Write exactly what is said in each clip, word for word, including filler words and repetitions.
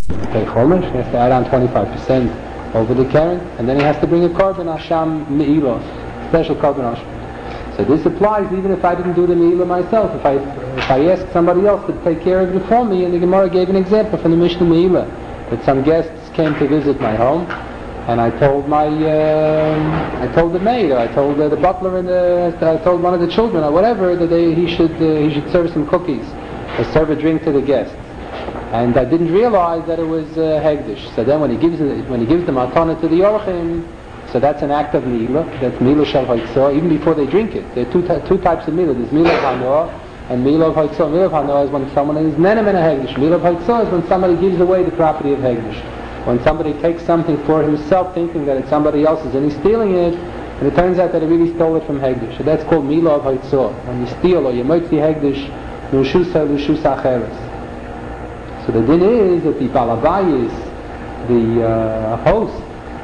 to pay chomish, he has to add on twenty-five percent over the keren, and then he has to bring a korban asham me'ilos, special korban asham. So this applies even if I didn't do the me'ilah myself. If I if I asked somebody else to take care of it for me, and the Gemara gave an example from the Mishnah Me'ilah, that some guests came to visit my home, and I told my, uh, I told the maid, or I told uh, the butler, and the, I told one of the children, or whatever, that they, he should uh, he should serve some cookies, or serve a drink to the guests. And I didn't realize that it was uh, hegdish. So then when he gives it, when he gives the matana to the orchim, so that's an act of milah. That's milah shel haitzah. Even before they drink it, there are two two types of milah. There's milah of hanoah and milah of haitzah. Milah of hanoah is when someone is nenem in a hegdish. Milah of haitzah is when somebody gives away the property of hegdish. When somebody takes something for himself, thinking that it's somebody else's, and he's stealing it, and it turns out that he really stole it from hegdish. So that's called milah of haitzah. When you steal or you motzi hegdish, nushusa lushusa acheres. So the din is that the balabayis, the uh, host,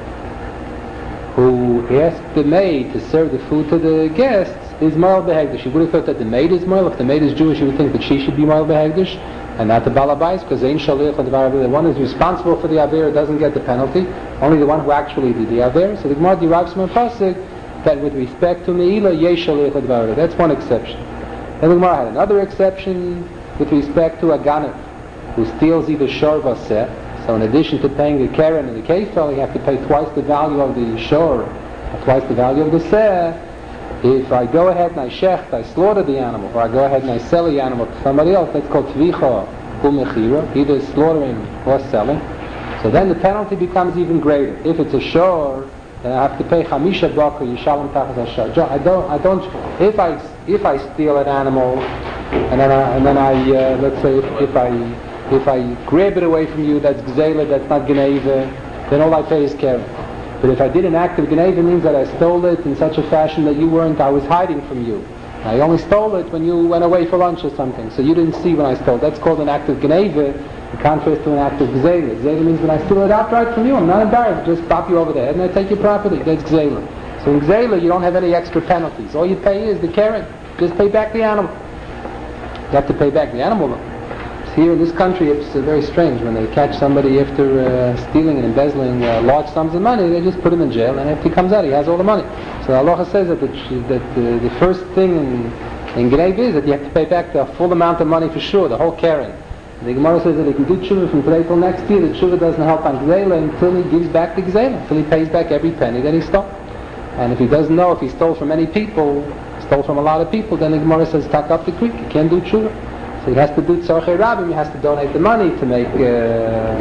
who asked the maid to serve the food to the guests, is moral behegdish. You would have thought that the maid is moral. If the maid is Jewish, you would think that she should be moral behegdish, and not the balabayis, because the one who's responsible for the aver doesn't get the penalty. Only the one who actually did the aver. So the Gemara derives from a pasuk that with respect to me'ilah, yesh shalech l'dvar. That's one exception. Then the Gemara had another exception with respect to a ganav who steals either shor or seh. So in addition to paying the keren and the kefel, you have to pay twice the value of the shor, or twice the value of the seh. If I go ahead and I shecht, I slaughter the animal, or I go ahead and I sell the animal to somebody else, that's called tvicha umechira, either slaughtering or selling. So then the penalty becomes even greater. If it's a shor, then I have to pay chamisha bakar yishalom tachas hashor. I don't, I don't. If I if I steal an animal, and then I, and then I uh, let's say if, if I If I grab it away from you, that's gzela, that's not geneva, then all I pay is keren. But if I did an act of geneva, it means that I stole it in such a fashion that you weren't, I was hiding from you. I only stole it when you went away for lunch or something, so you didn't see when I stole it. That's called an act of geneva, in contrast to an act of gzela. Gzela means when I steal it outright from you, I'm not embarrassed, just pop you over the head and I take your property. That's gzela. So in gzela, you don't have any extra penalties. All you pay is the keren. Just pay back the animal. You have to pay back the animal though. Here in this country, it's uh, very strange. When they catch somebody after uh, stealing and embezzling uh, large sums of money, they just put him in jail, and if he comes out, he has all the money. So Allah says that the, that uh, the first thing in, in Gneiv is that you have to pay back the full amount of money for sure, the whole keren. The Gemara says that he can do tshuva from today till next year. The tshuva doesn't help on gzela until he gives back the gzela, until he pays back every penny that he stole. And if he doesn't know if he stole from many people, stole from a lot of people, then the Gemara says, tuck up the creek, you can't do tshuva. So he has to do tzorchei rabim. He has to donate the money to make uh,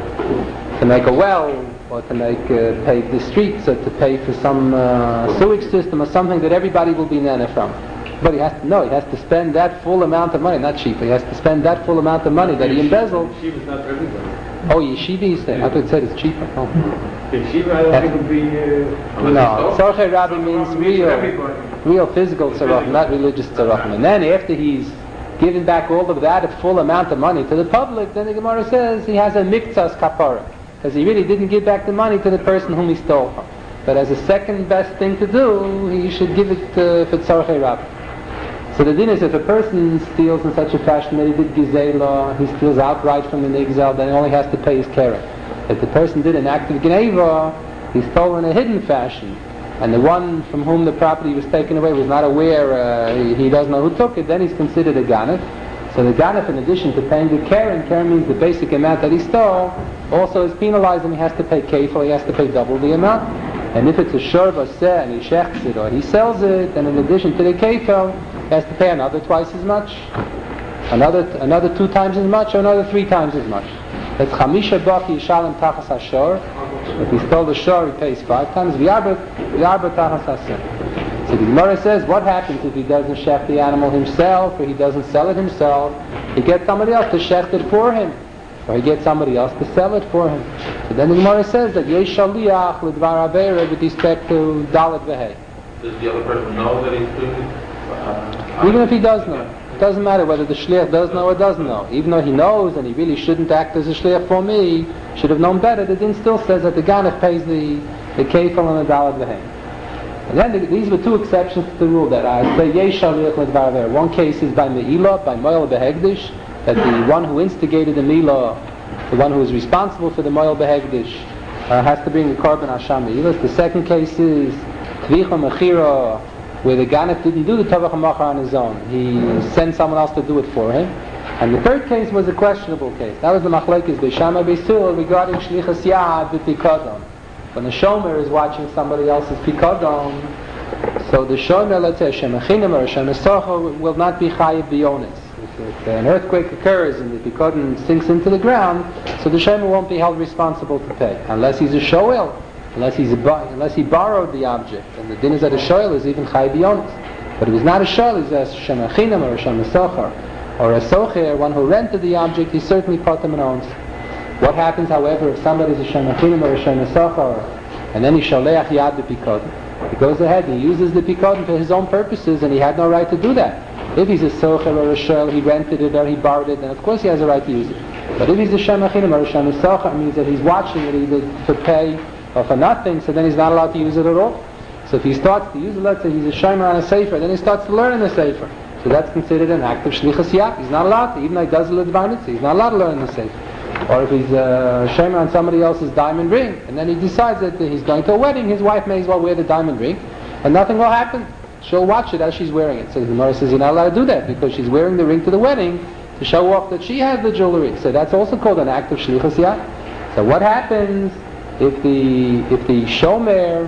to make a well, or to make uh, pave the streets, or to pay for some uh, sewage system, or something that everybody will be nana from. But he has to know he has to spend that full amount of money, not cheap. He has to spend that full amount of money that he embezzled. Yeshiva is not for everybody. Oh, yeshiva, he said. I thought it said it's cheaper. Oh. Yeshiva, I don't think would be. Uh, no, tzorchei rabim means real, real physical tzarachim, not religious tzarachim. And then after he's giving back all of that, a full amount of money to the public, then the Gemara says he has a miktsas kapara, because he really didn't give back the money to the person whom he stole from. But as a second best thing to do, he should give it uh, for tzorchei rabim. So the din is if a person steals in such a fashion that he did gizela, he steals outright from the nigzel, then he only has to pay his keren. If the person did an act of gneva, he stole in a hidden fashion, and the one from whom the property was taken away was not aware, uh, he, he doesn't know who took it, then he's considered a ganef. So the ganef, in addition to paying the keren, keren means the basic amount that he stole, also is penalized, and he has to pay kefil, he has to pay double the amount. And if it's a shor v'aseh and he shechts it or he sells it, then in addition to the kefil, he has to pay another twice as much, another another two times as much, or another three times as much. That's chamisha baki yishalem tachas hashor. If he stole the shor, he pays five times. V'yarba tachas hashor. So the Gemara says, what happens if he doesn't shecht the animal himself, or he doesn't sell it himself? He gets somebody else to shecht it for him, or he gets somebody else to sell it for him. So then the Gemara says that yesh shaliach l'dvar avera with respect to dalet v'hei. Does the other person know that he's doing it? Uh, Even if he does know. It doesn't matter whether the shliach does know or doesn't know. Even though he knows and he really shouldn't act as a shliach for me, should have known better, the din still says that the ganef pays the, the kefil and the dalet v'hei. And then the, these were two exceptions to the rule that I say yesh shaliach l'dvar avera. One case is by me'ilah, by moel b'hegdish, that the one who instigated the milah the one who is responsible for the Moel Behegdish, uh, has to bring the Korban Hasham Me'ilas. The second case is Tvicha Mechira, where the Ganef didn't do the Tavach HaMachar on his own. He sent someone else to do it for him. And the third case was a questionable case. That was the Machlekes Beishama Beisul regarding Shlichas Yad B'Pikadon. When the Shomer is watching somebody else's Pikadon, so the Shomer, let's say Hashem Achinim or Hashem Esocho, will not be Chayiv B'Yonis. If an earthquake occurs and the Pikadon sinks into the ground, so the Shomer won't be held responsible to pay. Unless he's a Shoel, unless he's a, unless he borrowed the object. And the din is that a Shoel is even Chayiv B'Yonis. But if he's not a Shoel, he's a Hashem Achinim or Hashem Esocho, or a socher, one who rented the object, he certainly potem and owns. What happens, however, if somebody is a shem achinim or a shem esocher, and then he shaleach yad b'pikadon, he goes ahead and he uses the pikadon for his own purposes, and he had no right to do that. If he's a socher or a shel, he rented it or he borrowed it, then of course he has a right to use it. But if he's a shem achinim or a shem esocher, it means that he's watching it either for pay or for nothing, so then he's not allowed to use it at all. So if he starts to use it, let's say he's a shomer on a sefer, then he starts to learn in the sefer. So that's considered an act of shlichus yad. He's not allowed to, even though he does the l'dvarnitz, he's not allowed to learn the sefer. Or if he's a shomer on somebody else's diamond ring, and then he decides that he's going to a wedding, his wife may as well wear the diamond ring, and nothing will happen. She'll watch it as she's wearing it. So the Gemara says you're not allowed to do that, because she's wearing the ring to the wedding to show off that she has the jewelry. So that's also called an act of shlichus yad. So what happens if the if the shomer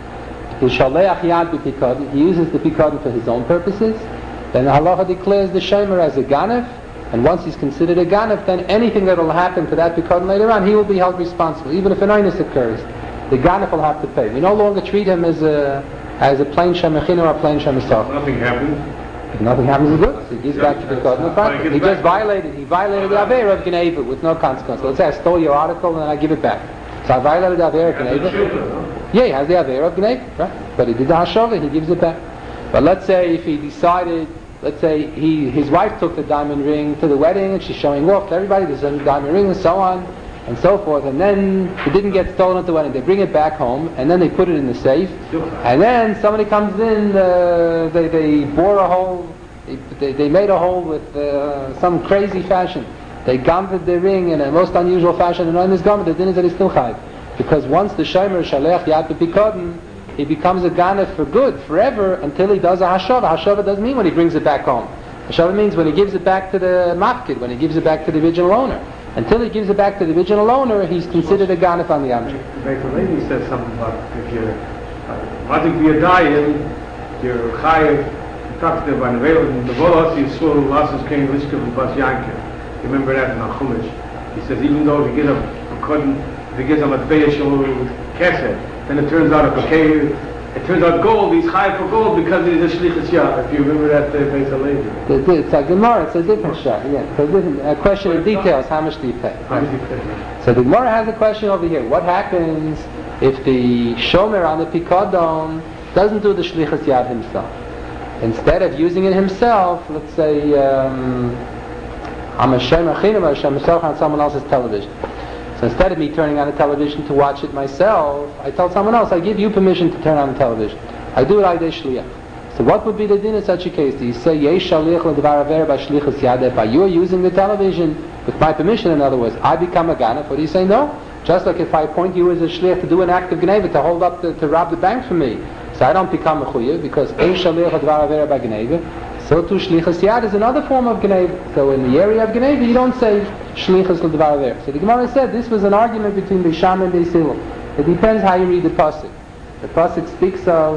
is shaleach yad b'pikadon, he uses the pikadon for his own purposes, then the halacha declares the shomer as a ganef, and once he's considered a ganef, then anything that will happen to that pikadon later on, he will be held responsible. Even if an inus occurs, the ganef will have to pay. We no longer treat him as a as a plain shemachin or a plain shemasach. Nothing happens. If nothing happens, it's good. So he gives back to the pikadon. He just violated. He violated the aveira of gneva with no consequence. Let's say I stole your article and I give it back. So I violated the aveira of gneva. Yeah, he has the aveira of gneva, right? But he did the hashava. He gives it back. But let's say if he decided. Let's say he, his wife took the diamond ring to the wedding and she's showing off to everybody, there's a diamond ring and so on and so forth, and then it didn't get stolen at the wedding. They bring it back home and then they put it in the safe, and then somebody comes in, uh, they, they bore a hole, they, they made a hole with uh, some crazy fashion. They gambled the ring in a most unusual fashion, and on this gamble the din is that he's still chayv. Because once the shomer shalech yad b'pikadon, he becomes a ganef for good, forever, until he does a hashava. Hashava doesn't mean when he brings it back home. Hashava means when he gives it back to the mafkid, when he gives it back to the original owner. Until he gives it back to the original owner, he's considered a ganef on the object. The lady says something about if you're wanting to be a dayan, you're chayiv, you talk to them about the volos, you saw Lassus King Lishka from Bas Yankiv. Remember that in Chumash. He says even though if he gives a couldn't, if he gives him a tbeyashul kesed, then it turns out a okay, it turns out gold, he's high for gold because he's a shlichus yad. If you remember that uh, place of later. It's a Gemara, it's a different shot, yeah. It's a, different, a question of details, how much do you pay? How much do you pay? So the Gemara has a question over here. What happens if the shomer on the pikadon doesn't do the shlichus yad himself? Instead of using it himself, let's say, um, I'm a shomer chinim or a shomer on someone else's television. So instead of me turning on the television to watch it myself, I tell someone else, I give you permission to turn on the television. I do it I shliach. So what would be the din in such a case? Do you say, yesh shaliach l'dvar aver b'shlichus yad, by you using the television with my permission, in other words, I become a ganef? Or do you say, no? Just like if I appoint you as a shliach to do an act of gneva, to hold up, the, to rob the bank for me, so I don't become a chuyev, because yesh shaliach l'dvar aver b'gneva, so too shlichus yad is another form of gneva. So in the area of gneva, you don't say shlichus l'dvar aver. So the Gemara said this was an argument between Beisham and Beis Hillel. It depends how you read the pasuk. The pasuk speaks of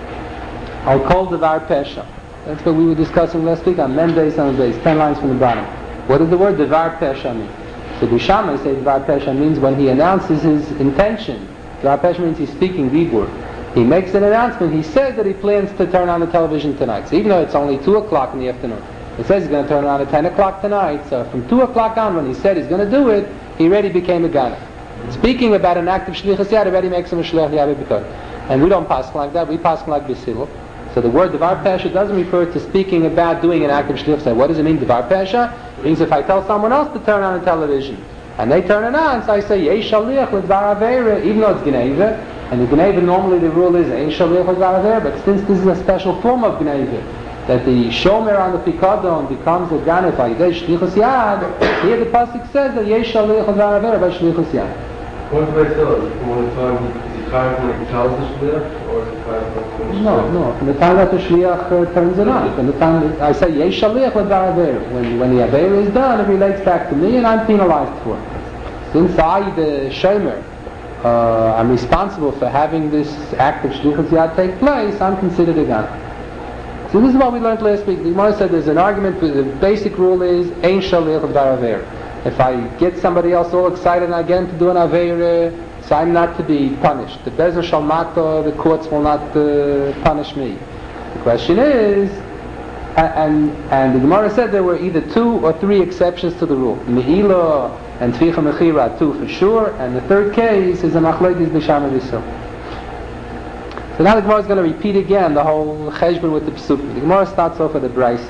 I'll call Devar Pesha. That's what we were discussing last week on Mem Beis and Beis, ten lines from the bottom. What does the word Devar Pesha mean? So Bishama say Devar Pesha means when he announces his intention. Devar Pesha means he's speaking Dibur. He makes an announcement, he says that he plans to turn on the television tonight. So even though it's only two o'clock in the afternoon, it says he's going to turn it on at ten o'clock tonight, so from two o'clock on when he said he's going to do it, he already became a Ganef. Speaking about an act of Shlichus Yad already makes him a Shliach Yad B'Pikadon. And we don't pass like that, we pass like Beis Hillel. So the word Devar Pesha doesn't refer to speaking about doing an act of Shlichus Yad. What does it mean, Devar Pesha? It means if I tell someone else to turn on the television, and they turn it on, so I say, Yesh Shaliach L'Dvar Aveira, even though it's Gneva, and the Gneva normally the rule is Yesh Shaliach L'Dvar Aveira, but since this is a special form of Gneva, that the shomer on the pikadon becomes a ganef ayidei shlichus yad, here the pasuk says that yesh shaliach l'dvar avera by shlichus yad. What's the way still? Is the time is he chayav when he tells the shliach, or is he chayav when he finishes? No, no. From the time that the shliach uh, turns it on, from the time that I say yesh shaliach l'dvar avera, when when the avera is done, it relates back to me, and I'm penalized for it. Since I, the shomer, uh, I'm responsible for having this act of shlichus yad take place, I'm considered a ganef. So this is what we learned last week. The Gemara said there's an argument, but the basic rule is ein shaliach l'dvar avera. If I get somebody else all excited and I get him to do an avera, so I'm not to be punished. The bezer shal mata, the courts will not uh, punish me. The question is, and and the Gemara said there were either two or three exceptions to the rule. Me'ila and tficha mechira, two for sure, and the third case is a machlokes b'shama v'sil. So now the Gemara is going to repeat again the whole cheshbon with the psukim. The Gemara starts off with the brayse.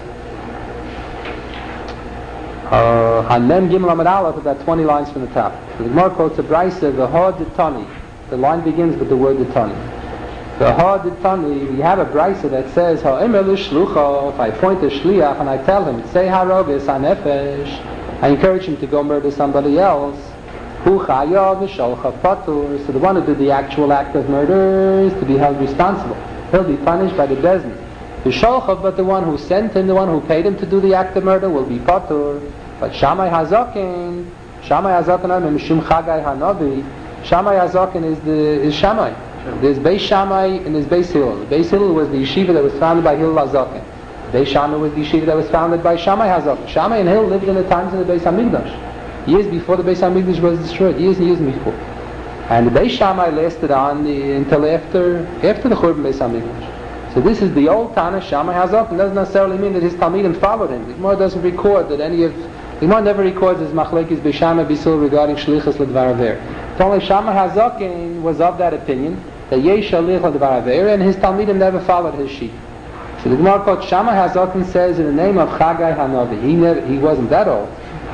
Hanem Gimel Amud Aleph, about twenty lines from the top. So the Gemara quotes a brayse, the ha ditani. The line begins with the word ditani. The ha ditani, we have a brayse that says, ha'emer l'shlucha, if I point a shliach and I tell him, say haroges hanefesh, I encourage him to go murder somebody else. Hu chayav v'sholcha patur. So the one who did the actual act of murder is to be held responsible. He'll be punished by the bezdin. V'sholcha, but the one who sent him, the one who paid him to do the act of murder, will be patur. But Shammai Hazakin, Shammai Hazakin is Mishum Chagai Hanavi. Shammai Hazakin is the is Shammai. There's Beis Shammai and there's Beis Hillel. Beis Hillel was the yeshiva that was founded by Hillel Hazakin. Beis Shammai was the yeshiva that was founded by Shammai Hazakin. Shammai and Hillel lived in the times of the Beis Hamikdash, years before the Beis Hamikdash was destroyed, years and years before. And the Beis Shammai lasted on the, until after after the Churban Beis Hamikdash. So this is the old Tana Shammai Hazakin. Doesn't necessarily mean that his Talmidim followed him. The Gemara doesn't record that any of the Gemara never records his machlekes b'shama b'sil regarding shlichus l'dvar avera. It's only Shammai Hazakin was of that opinion that yesh shaliach l'dvar avera, and his Talmidim never followed his sheet. So the Gemara quotes Shammai Hazakin says in the name of Chagai Hanavi. He never, he wasn't that old.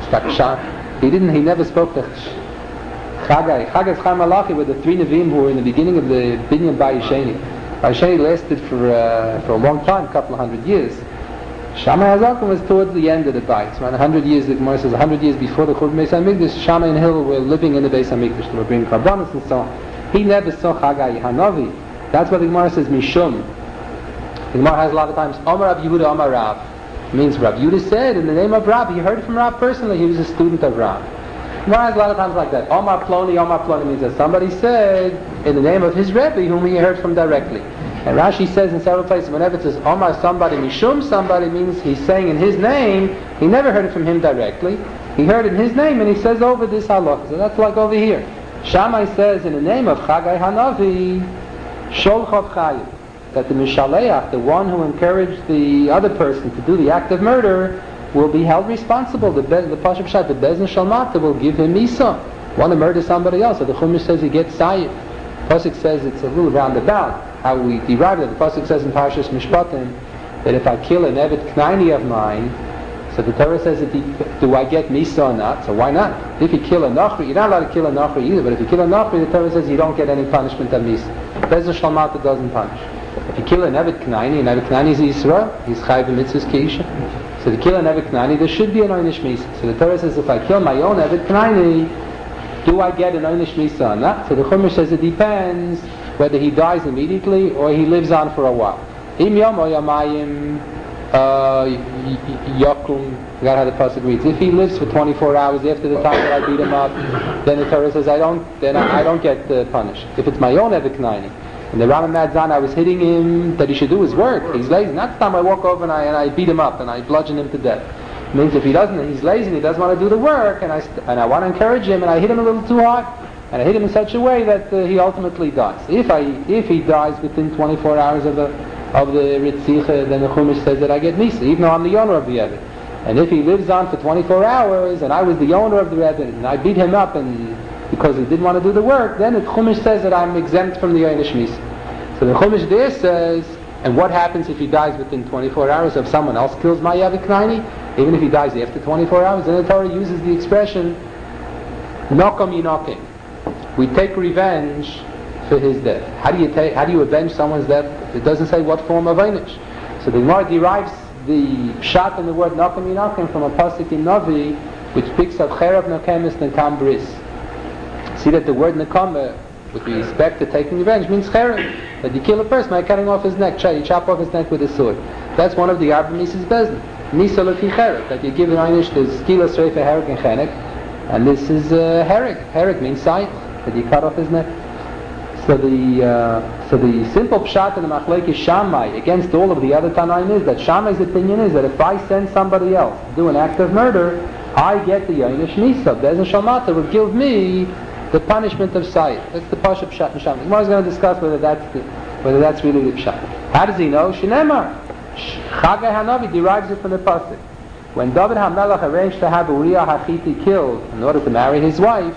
He didn't. He never spoke to Chagai. Chagai's Chaim Malachi were the three Nevi'im who were in the beginning of the Binyan Bayisheni. Bayisheni lasted for uh, for a long time, a couple of hundred years. Shammai Hazakin was towards the end of the Bayis. Around a hundred years, the Gemara says, a hundred years before the Churban Beis Hamikdash, Shammai and Hillel were living in the Beis Hamikdash. They were bringing karbanos and so on. He never saw Chagai Hanavi. That's why the Gemara says Mishum. The Gemara has a lot of times Omar Rav Yehuda, Omar Rav. It means Rav Yehuda said in the name of Rav. He heard it from Rav personally. He was a student of Rav. The Gemara has a lot of times like that. Omar Ploni, Omar Ploni means that somebody said in the name of his Rebbe, whom he heard from directly. And Rashi says in several places, whenever it says Omar somebody, Mishum somebody, means he's saying in his name. He never heard it from him directly. He heard it in his name, and he says over this halakha. So that's like over here. Shammai says in the name of Chagai Hanavi, Sholchot Chayiv, that the Mishaleach, the one who encouraged the other person to do the act of murder, will be held responsible. The Be- the Pashup Shat, the Bezdin Shalmata, will give him Misa. Want to murder somebody else. So the Chumash says he gets Sayyid. Pasuk says it's a little roundabout how we derive it. The Pasuk says in Parshas Mishpatim that if I kill an Evet Knaini of mine, so the Torah says that he, do I get Misa or not? So why not? If you kill a Nachri, you're not allowed to kill a Nachri either, but if you kill a Nachri, the Torah says you don't get any punishment of Misa. Bezdin Shalmata doesn't punish. If you kill an Evet Knaini, an Evet Knaini is Yisra, he's Chayv Mitzvahs Keisha. So to kill an Evet Knaini, there should be an Oynish Misa. So the Torah says if I kill my own Evet Knaini, do I get an Oynish Misa or not? So the Chumash says it depends whether he dies immediately or he lives on for a while. Im Yom O Yamayim Yakum, forgot how the pasuk reads. If he lives for twenty-four hours after the time that I beat him up, then the Torah says I don't, then I, I don't get uh, punished. If it's my own Evet Knaini, and the Rambam adds on, I was hitting him that he should do his work. He's lazy. Not the time I walk over and I and I beat him up and I bludgeon him to death. It means if he doesn't, he's lazy and he doesn't want to do the work, and I st- and I want to encourage him, and I hit him a little too hard, and I hit him in such a way that uh, he ultimately dies. If I if he dies within twenty-four hours of the of the Ritzicha, then the Chumash says that I get Misa, even though I'm the owner of the Rebbe. And if he lives on for twenty-four hours, and I was the owner of the Rebbe, and I beat him up, and because he didn't want to do the work, then the Chumash says that I'm exempt from the Oynish Misa. So the Chumash there says, and what happens if he dies within twenty-four hours? If someone else kills my Evet Knaini, even if he dies after twenty-four hours, then the Torah uses the expression Nokam Yinokim. We take revenge for his death. How do you take? How do you avenge someone's death? It doesn't say what form of Oynish. So So the Gemara derives the pshat in the word Nakim Yinakim from a pasuk in Navi, which speaks of Cherav Nakemis Nakam Bris. See that the word Nakam, with respect to taking revenge, means Cherav, that you kill a person by cutting off his neck, you chop off his neck with a sword. That's one of the Arba Mises Bezdin. Nisa Lefi Cherav, that you give an einish to Skila Sreifa Herek and Chenek, and this is uh, Herek. Herek means sight, that you cut off his neck. So the uh, so the simple pshat in the Machlekes Shammai against all of the other Tanaim is that Shammai's opinion is that if I send somebody else to do an act of murder, I get the Yainish Nisa. Bezdin Shalmata would give me the punishment of sight. That's the Pasha pshat in Shammai. Gemara is going to discuss whether that's the, whether that's really the pshat. How does he know? Shinemar. Chagai Hanavi derives it from the pasuk. When David HaMelech arranged to have Uriah HaChiti killed in order to marry his wife,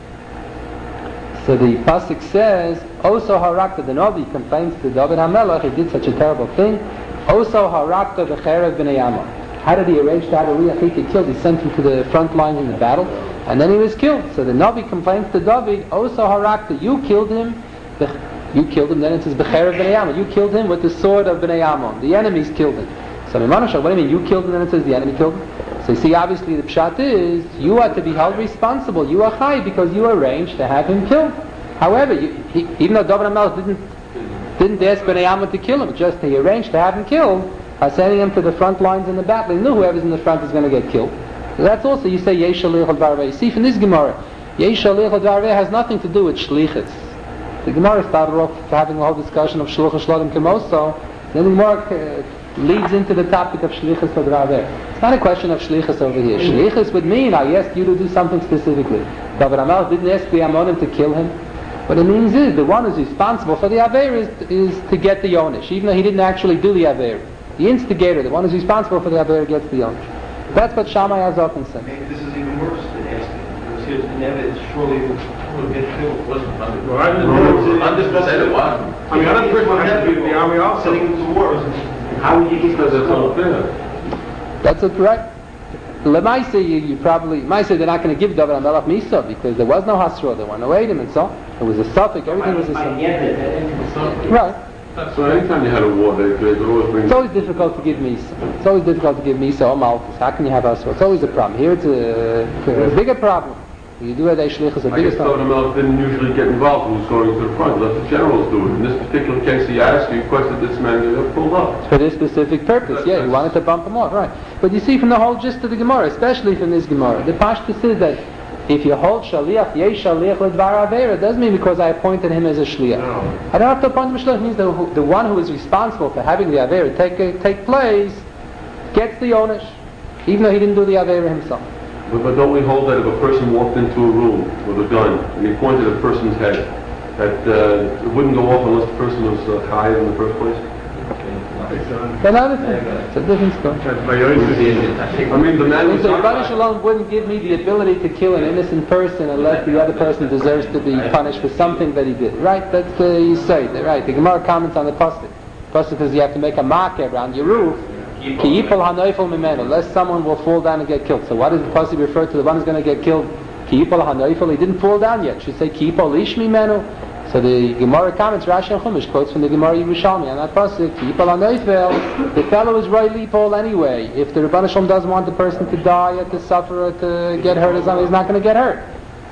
so the pasuk says, "Oso harakta." The Navi complains to David HaMelech, he did such a terrible thing. Oso harakta v'cherev b'nei Ammon. How did he arrange to have Uriah HaChiti killed? He sent him to the front line in the battle, and then he was killed. So the Navi complains to David, "Oso harakta, you killed him." You killed him. Then it says, "B'cherev b'nei Ammon." You killed him with the sword of b'nei Ammon. The enemies killed him. So Mimanashah, what do you mean? You killed him, then it says the enemy killed him? So you see, obviously the pshat is, you are to be held responsible. You are chai because you arranged to have him killed. However, you, he, even though David HaMelech didn't, didn't ask Bnei Ammon to kill him, just he arranged to have him killed by sending him to the front lines in the battle. He knew whoever's in the front is going to get killed. So that's also, you say, Yesh Shaliach al-Dvarveh. You see, from this Gemara, Yesh Shaliach al-Dvarveh has nothing to do with Shlichus. The Gemara started off having a whole discussion of Shluch HaShlodim Kemoso, then the Gemara uh, leads into the topic of Shlichus al-Dvarveh. It's not a question of Shlichus over here. Shlichus would mean, I asked you to do something specifically. David HaMelech didn't ask the Ammonim to kill him. What it means is, the one who's responsible for the Aver is, is to get the Yonish, even though he didn't actually do the Aver. The instigator, the one who's responsible for the Aver, gets the Yonish. That's what Shammai Azok said. Maybe this is even worse than asking, because his never is surely would get killed, wasn't one hundred percent it was. I mean, another person has to be in the army also. Sending him to war. How would you get That's That's it, right? Lemaise, you, you probably, Maise, they're not going to give David HaMelech Misa because there was no Hasra, there were no Eidim and so. It was a suffix, everything was a suffix. Right. So anytime you had a war, they, they could always bring... It's always difficult to give Misa. It's always difficult to give Misa or Malchus. How can you have Hasra? It's always a problem. Here it's a, a bigger problem. You do have a Shlichus, a I bigger guess problem. David HaMelech didn't usually get involved who was going to the front. Let the generals do it. In this particular case, he asked, he requested this man get pulled up. For this specific purpose, yeah, he wanted to bump him off, right. But you see from the whole gist of the Gemara, especially from this Gemara, the Pashtus is that if you hold Shaliach, Yesh Shaliach L'Dvar Aveira, it doesn't mean because I appointed him as a Shliach. No. I don't have to appoint him as a Shliach. It means the, the one who is responsible for having the Aveira take, take place gets the Onish, even though he didn't do the Aveira himself. But, but don't we hold that if a person walked into a room with a gun and he pointed at a person's head, that uh, it wouldn't go off unless the person was uh, high in the first place? Another thing, it's a different story. I mean, the man was So not Rebbeinu high. Shalom wouldn't give me the ability to kill an innocent person unless the other person deserves to be punished for something that he did. Right? That's uh, you say that, right? The Gemara comments on the pasuk. Pasuk says you have to make a mark around your roof. Ki yipol hanoifel mimenu, lest someone will fall down and get killed. So what does the pasuk refer to? The one who's going to get killed. Ki yipol hanoifel. He didn't fall down yet. It should say ki yipol ish mimenu. So the Gemara comments, Rashi and Chumash quotes from the Gemara Yerushalmi on that pasuk. Ki yipol hanoifel. The fellow is rightly Paul anyway. If the Rebbeinu Shalom doesn't want the person to die or to suffer or to get hurt, he's not going to get hurt.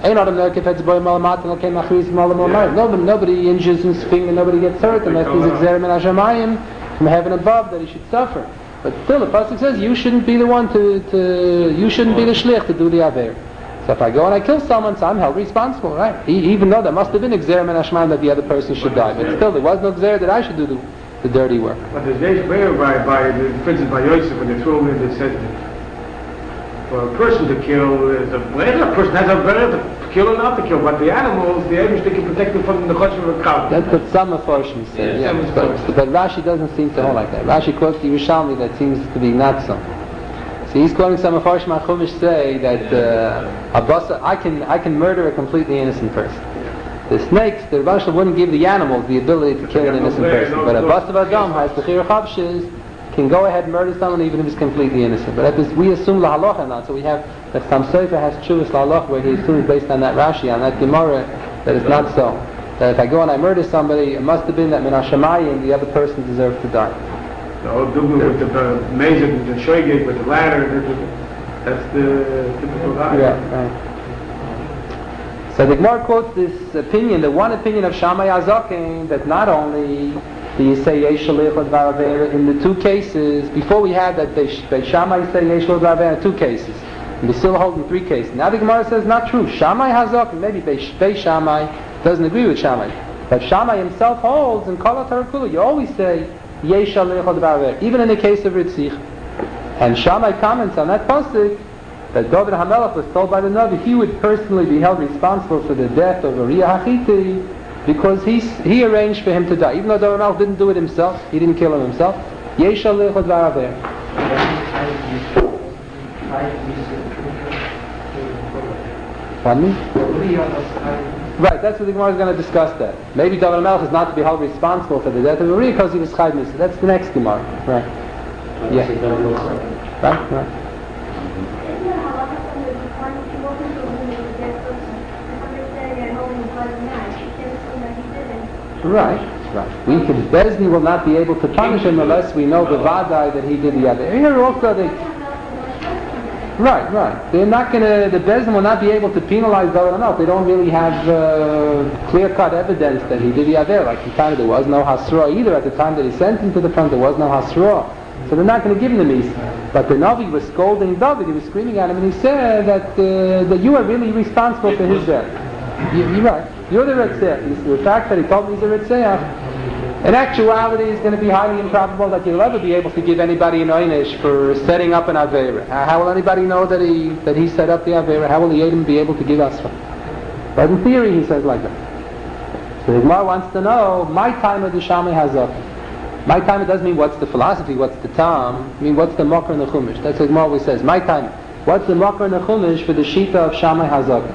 Nobody, nobody injures his finger, nobody gets hurt unless there's exer min hashamayim from heaven above that he should suffer. But still, the pasuk says you shouldn't be the one to, to you shouldn't be the shlich to do the aver. So if I go and I kill someone, so I'm held responsible, right? E- even though there must have been exer min hashamayim that the other person should die, but still there was no exer that I should do the, the dirty work. But there's Yesh Be'er by, by, for instance, by Yosef, when they throw him in, they said that for a person to kill, uh, the, whether a person has a better to kill or not to kill, but the animals, the Amish, they can protect them from the choshev of a cow. That's what some Mepharshim say, yeah, Yeah, but, but Rashi doesn't seem to hold like that. Rashi quotes the Yerushalmi that seems to be not so. So he's quoting some Mepharshim and Chumash say that uh, a basa, I can I can murder a completely innocent person. The snakes, the Rebbeinu Shalom wouldn't give the animals the ability to kill an innocent person, but a basa of Adam has the chir chavshes, can go ahead and murder someone even if he's completely innocent. But at this, we assume la halacha now, so we have that Sam Sofer has chuvas la halacha where he assumes based on that Rashi, on that Gemara, that it's not so. That if I go and I murder somebody, it must have been that min hashamayim the other person deserves to die. The old dugma with the uh, mazer, with the shoygate, with the ladder, that's the typical guy. Yeah, right. So the Gemara quotes this opinion, the one opinion of Shammai HaZaken, that not only do you say Yesh Shalich L'Dvar Avera in the two cases, before we had that they, they Shammai say Yesh L'Dvar Avera in two cases, and they still hold in three cases. Now the Gemara says not true. Shammai HaZaken, maybe Beis Shammai doesn't agree with Shammai, but Shammai himself holds in Kol HaTorah you always say Yesh Shalich L'Dvar Avera, even in the case of Ritzich. And Shammai comments on that pasuk that David HaMelech was told by the Navi he would personally be held responsible for the death of Uriah Hachiti because he he arranged for him to die. Even though David HaMelech didn't do it himself, he didn't kill him himself. Yesh Shalich L'Dvar Avera. Pardon me? Right, that's what the Gemara is going to discuss that. Maybe David HaMelech is not to be held responsible for the death of Uriah because he was Chayv Misa. That's the next Gemara. Right. Yeah. Right, right. Right, right. We can, Bezdin will not be able to punish him unless we know the Vadai that he did the other. Here also they... Right, right. They're not going to, the Bezdin will not be able to penalize David HaMelech. They don't really have uh, clear-cut evidence that he did the other. Like in time there was no Hasra either. At the time that he sent him to the front there was no Hasra. So they're not going to give him the Misa. But the Navi was scolding David, he was screaming at him, and he said that uh, that you are really responsible for his death. You, you're right. You're the Ritzach. The fact that he told me he's a Ritzach, in actuality, it's going to be highly improbable that you'll ever be able to give anybody an Einish for setting up an Aveira. How will anybody know that he that he set up the Aveira? How will the Yedem be able to give us one? But in theory, he says like that. So the Gemara wants to know, my time of the Shammai HaZaken. My time, it doesn't mean what's the philosophy, what's the tam. I mean, what's the Mokar and the Chumash. That's what Gemara always says. My time, what's the Mokar and the Chumash for the Shita of Shammai HaZaken?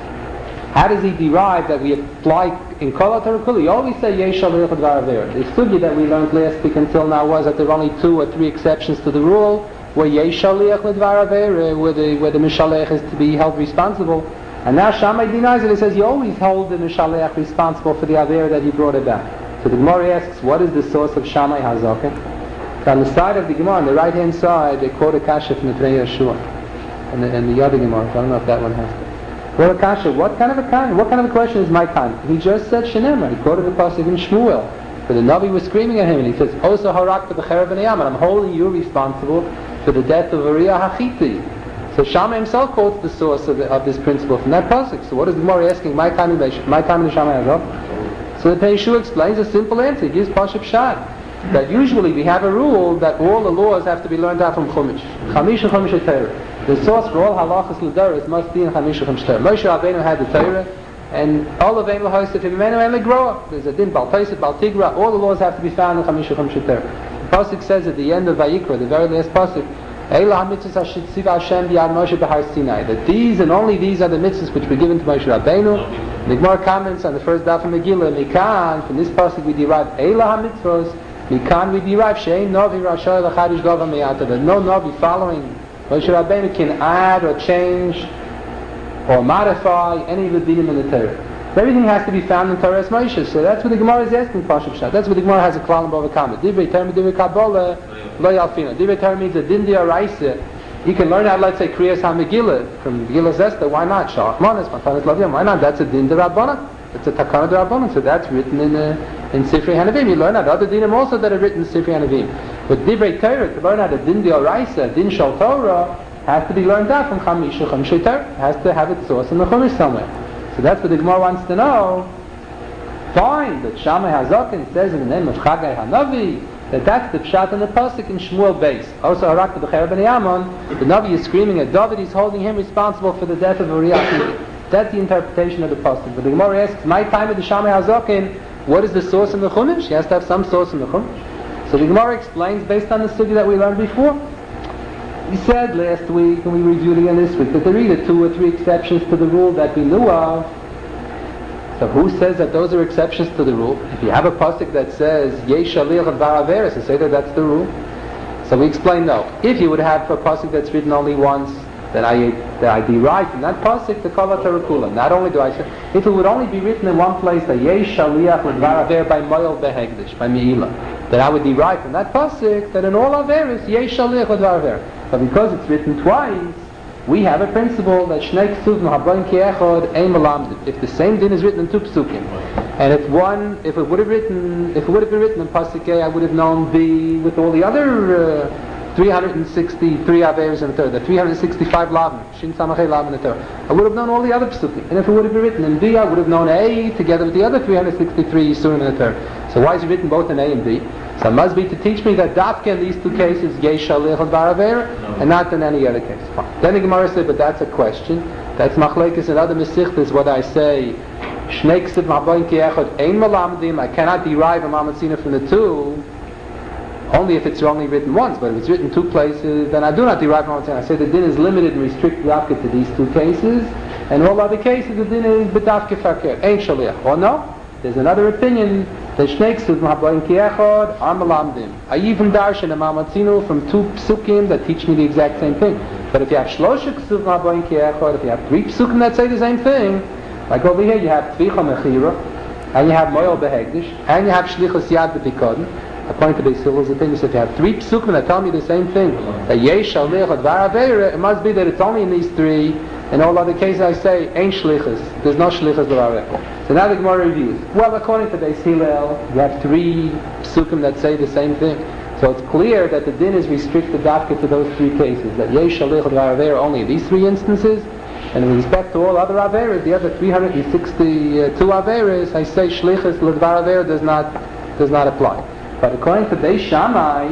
How does he derive that we apply in Kol HaTorah Kula? You always say Yesh Shalich L'Dvar Avera. The sugya that we learned last week until now was that there are only two or three exceptions to the rule where Yesh Shalich L'Dvar Avera, where the where the Mishalech is to be held responsible. And now Shammai denies it. He says you always hold the Mishalech responsible for the Avera that he brought about. So the Gemara asks, what is the source of Shammai HaZaken? So on the side of the Gemara, on the right hand side, they quote a kasha from the Pnei Yeshua, and the, and the other Gemara. I don't know if that one has to. Quote a kasha. What kind of a kind? What kind of a question is my time? He just said Shenemar. He quoted the pasuk in Shmuel, where the Navi was screaming at him, and he says, "Osa harak for the Cherub and Yam, and I'm holding you responsible for the death of Uriah Hachiti." So Shammai himself quotes the source of, the, of this principle from that pasuk. So what is the Gemara asking? My time in the my time in the Shammai HaZaken? So the Pnei Yeshua explains a simple answer. He gives Pashup Shad. That usually we have a rule that all the laws have to be learned out from Chumash. Chamish and Chumash Torah. The source for all halachas l'daras must be in Chamish and Chumash Torah. Moshe Rabbeinu had the Torah, and all of them lahosef imenu and legroa. There's a din bal Tosef, bal Tigra. All the laws have to be found in Chamish and Chumash Torah. The pasuk says at the end of Vayikra, the very last pasuk, Eila hamitzvos asher tziva Hashem b'yad Moshe b'har Sinai. That these and only these are the mitzvahs which were given to Moshe Rabbeinu. The Gemara comments on the first daf of Megillah, Mikan, from this pasuk we derive Eila hamitzvos. Mikan we derive Shein Navi Rashay L'Chadish Dava Me'ata. That no Navi following Moshe Rabbeinu can add or change or modify any of the dinim in the Torah. Everything has to be found in Torah Moshe. So that's what the Gemara is asking Pashup Shad. That's what the Gemara has a klalim over comment. Divrei Torah, Divrei Kabbalah, Lo Yalfina. Divrei Torah means a din d'oraisa. You can learn how, let's say, Kriyas HaMegillah from Megillah Zesta. Why not? Shalach Manas, Matanas Laviyam. Why not? That's a din d'Rabbanan. It's a takana d'Rabbanan. So that's written in uh, in Sifrei Hanavim. You learn how other dinim also that are written in Sifrei Hanavim. But Divrei Torah, to learn how the din d'oraisa, din shal Torah, has to be learned out from Chamish and Chumash Torah. It has to have its source in the Chumash somewhere. So that's what the Gemara wants to know. Fine, that Shammai HaZaken says in the name of Chagai HaNavi that that's the pshat and the pasuk in Shmuel base. Also, Harak the Cherub and Yaman, the Navi is screaming at David. He's holding him responsible for the death of Uriah. That's the interpretation of the pasuk. But the Gemara asks, my time of the Shammai HaZaken, what is the source in the Chumash? He has to have some source in the Chumash. So the Gemara explains based on the sugya that we learned before. We said last week, and we reviewed again this week, that there are either two or three exceptions to the rule that we knew of. So who says that those are exceptions to the rule? If you have a pasuk that says Yesh Shalich L'Dvar Avera, so say that that's the rule. So we explain no. If you would have a pasuk that's written only once, then I that I derive from that pasuk the Kol HaTorah Kula. Not only do I say, if it would only be written in one place, that Yesh Shalich L'Dvar Avera by Moel Behegdish, by Me'ilah. then I would derive from that pasuk that in all averis yesh shaliach l'dvar avera. But because it's written twice, we have a principle that shnei ksuvim habayin ki echad ein melamdim. If the same din is written in two psukim, and if one, if it would have written, if it would have been written in pasuk A, I would have known B with all the other uh, three hundred sixty-three averis in the third, the three hundred sixty-five lavim, shin samachay lavim in the third. I would have known all the other psukim, and if it would have been written in B, I would have known A together with the other three hundred sixty-three yisurim in the third. So why is it written both in A and B? So it must be to teach me that dafka in these two cases, yesh shaliach l'dvar avera, and not in any other case. Fine. Then the Gemara said, but that's a question. That's machlekes and other mesichtas. What I say, shnei ksuvim habayin ki echad ein melamdim. I cannot derive a mamatzina from the two, only if it's only written once. But if it's written two places, then I do not derive a mamatzina. I say the din is limited and restricted dafka to these two cases, and all other cases the din is b'dafka fakir, ein shaliach. Or no? There's another opinion that shnei ksuvim habayin ki echad are melamdim. I even darshan a mamatzinu from two psukim that teach me the exact same thing. But if you have shlosha ksuvim habayin ki echad, if you have three psukim that say the same thing, like over here you have tvicha mechira, and you have moyel behegdish, and you have shlichus yad b'pikadon. According to Beis Hillel's opinion, so if you have three psukim that tell me the same thing, that yesh shaliach l'dvar avera, it must be that it's only in these three. In all other cases I say, ain't shlichus. There's no shlichus l'dvar avera. So now the Gemara reviews. Well, according to Beis Hillel, you have three psukim that say the same thing. So it's clear that the din is restricted dafka to those three cases. That yesh shaliach l'dvar avera only in these three instances, and with respect to all other averas, the other three hundred sixty-two averas, I say shlichus l'dvar avera does not does not apply. But according to Beis Shammai,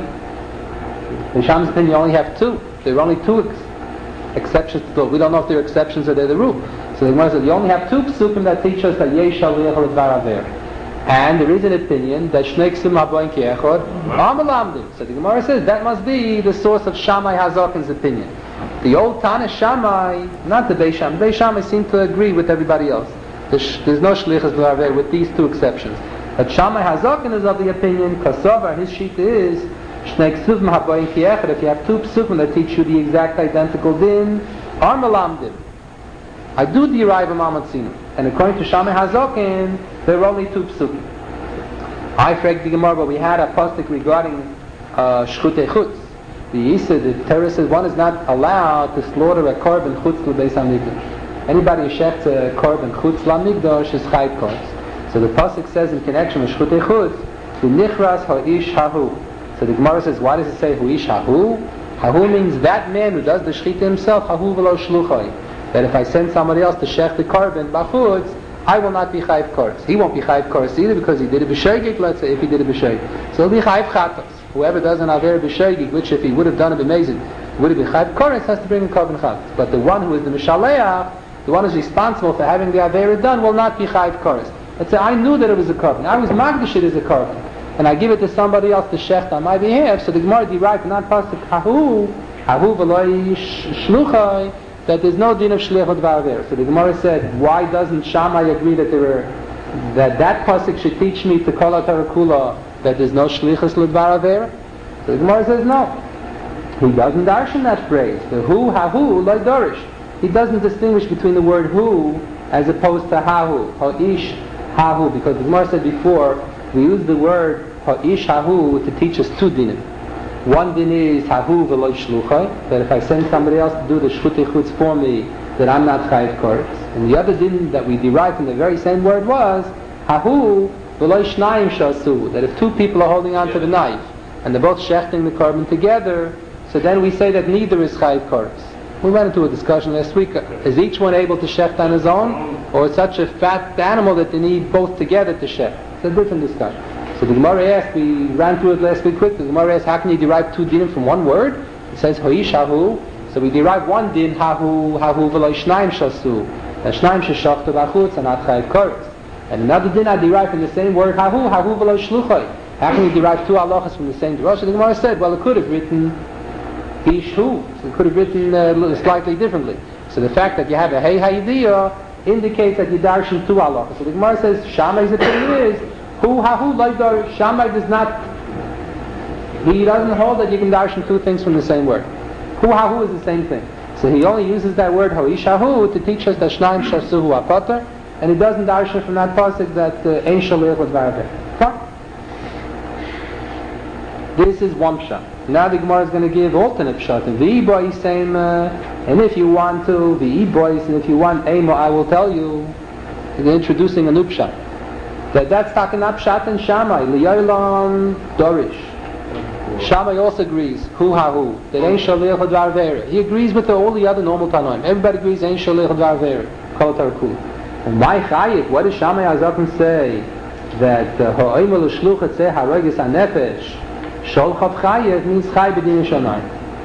Beis Shammai's opinion, you only have two. There are only two ex- exceptions to the rule. We don't know if they're exceptions or they're the rule. So the Gemara says you only have two psukim that teach us that yesh shaliach l'dvar avera. And there is an opinion that shnei ksuvim habayin ki echad are melamdim. So the Gemara says that must be the source of Shammai Hazakin's opinion. The old Tana Shammai, not the Beis Shammai, Beis Shammai seem to agree with everybody else. There's, there's no shlichus l'dvar avera with these two exceptions. But Shammai Hazakin is of the opinion, Kasovar, his sheet is, Shnei ksuvim habayin ki echad, if you have two psukim that teach you the exact identical din, are melamdim. I do derive a mamatzinu. And according to Shammai Hazakin, there are only two psukim. I frag the Gemara, but we had a pasuk regarding uh, shchutei chutz. The Yisa, the Torah says one is not allowed to slaughter a korban chutz to Beis HaMikdash. Anybody who shechts a korban chutz l'mikdash is chayv kors. So the pasuk says in connection with shchutei chutz, v'nichras ha'ish hahu. So the Gemara says, why does it say hu'ish hahu? Hahu means that man who does the shchita himself, hahu v'lo shluchai. That if I send somebody else to shech the korban b'chutz, I will not be chayv kors. He won't be chayv kors either because he did it b'sheigig, let's say, if he did it b'sheigig. So he'll be chayv chatos. Whoever does an aver b'sheigig, which if he would have done it b'mezid, would have been chayv kors, has to bring a korban chatos. But the one who is the mishaleach, the one who is responsible for having the aver done, will not be chayv kors. Let's say I knew that it was a korban. I was magdish it as a korban, and I give it to somebody else to shecht on my behalf. So the Gemara derived from that pasuk hahu, hahu v'loi shluchai, that there's no din of shliach l'dvar avera. So the Gemara said, why doesn't Shammai agree that there are, that that pasuk should teach me to kol Torah kula that there's no shlichus l'dvar avera? So the Gemara says no. He doesn't darshan that phrase. The hu hahu lo dorish. He doesn't distinguish between the word hu as opposed to hahu, ha'ish hahu, because the Gemara said before we use the word ha'ish hahu to teach us two dinim. One din is hahu v'lo shluchai, that if I send somebody else to do the shchutei chutz for me, that I'm not chayv kors. And the other din that we derived from the very same word was hahu v'lo shnayim shasu, that if two people are holding on to the knife and they're both shechting the korban together, so then we say that neither is chayv kors. We went into a discussion last week. Is each one able to shecht on his own, or is such a fat animal that they need both together to shecht? It's a different discussion. So the Gemara asked, we ran through it last week quickly. The Gemara asked, how can you derive two dinim from one word? It says ha'ish hahu. So we derive one din, hahu, hahu v'lo shnayim shasu. That shnayim sheshachtu b'chutz and not chayv kors. And another din I derive from the same word, hahu, hahu v'lo shluchai. How can you derive two halachas from the same drasha? The Gemara said, well, it could have written ish hu. So it could have written uh, slightly differently. So the fact that you have a hey hayidiyah indicates that you darshan two halachas. So the Gemara says, Shammai's opinion is, Hu hahu loidar. Shammai does not, he doesn't hold that you can darshan two things from the same word. Hu hahu is the same thing. So he only uses that word ha'ish hahu to teach us that shnayim shasuhu apater, and he doesn't darshan from that pasuk that ein shaliach l'dvar avera. This is one pshat. Now the Gemara is going to give alternate pshat. And the boy is saying, uh, and if you want to, the boys, and if you want emo, I will tell you. They're introducing a new pshat. That that's talking up pshat and Shammai. Liyaylon Dorish. Shammai also agrees. Hu ha hu. That ain't shalech advar vera. He agrees with the, all the other normal tanoim. Everybody agrees ain't shalech advar vera. Kol tarkul. And my chayik, what does Shammai Azakon say? That ha'oimel u'shluchat seh haragis ha'nefesh sholchav chayev means chay b'din shamayim.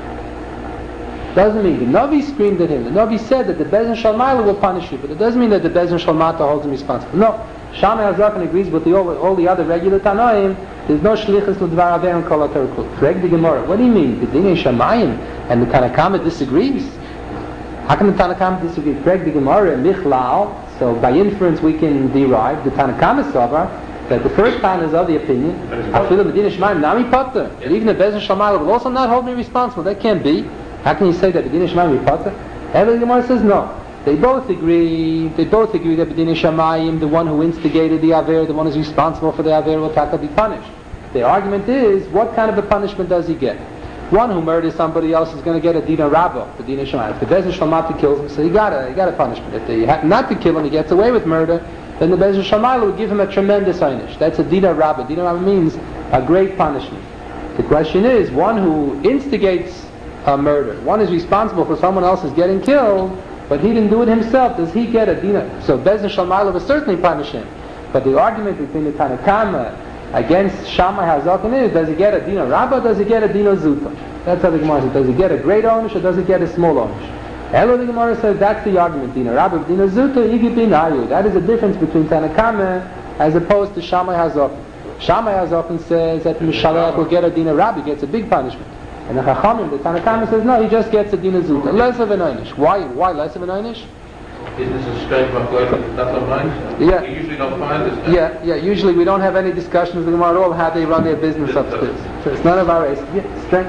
Doesn't mean the Navi screamed at him. The Navi said that the Bezdin Shalmaila will punish you, but it doesn't mean that the Bezdin Shalmata holds him responsible. No, Shammai Hazakon agrees with the, all, all the other regular Tanoim. There's no shlichus l'dvar aver and kol ha'terkul. Correct the Gemara. What do you mean? The Dinei Shamayim and the Tanakama disagrees. How can the Tanakama disagree? Correct the Gemara. Michlal. So by inference we can derive the Tanakama Savar that the first Tana is of the opinion. Afilu Medina Shamayim Nami Potter. That even the Bezdin Shalmaila will also not hold me responsible. That can't be. How can you say that B'dinei Shamayim Potter? Every Gemara says no. They both agree. They both agree that B'dinei Shamayim, the one who instigated the aver, the one who's responsible for the aver, will taka be punished. The argument is, what kind of a punishment does he get? One who murders somebody else is going to get a dina rabba, the B'dinei Shamayim. If the Bezdin Shalmata kills him, so he got a he got a punishment. If they happen not to kill him, he gets away with murder. Then the Bezdin Shalmata will give him a tremendous einish. That's a dina rabba. Dina rabba means a great punishment. The question is, one who instigates a murder. One is responsible for someone else is getting killed, but he didn't do it himself. Does he get a dina? So Bezdin Shalmaila will certainly punish him. But the argument between the Tanakama against Shammai Hazakon is, does he get a dina rabba or does he get a dina zuta? That's how the Gemara says. Does he get a great onish or does he get a small onish? Hello, the Gemara says that's the argument. Dina rabba, dina zuta, yigi binayu. That is the difference between Tanakama as opposed to Shammai Hazakon. Shammai Hazakon says that Mishalech will get a dina rabba, he gets a big punishment. And the Chachamim, the Tanakama says, no, he just gets a dina zuta, less of an einish. Why? Why less of an einish? Isn't this a straight machlokes? That's not mine. Yeah. You usually don't find this. Yeah, yeah. Usually we don't have any discussions with the Gemara at all how they run their business upstairs. So it's none of our race. Yeah, straight.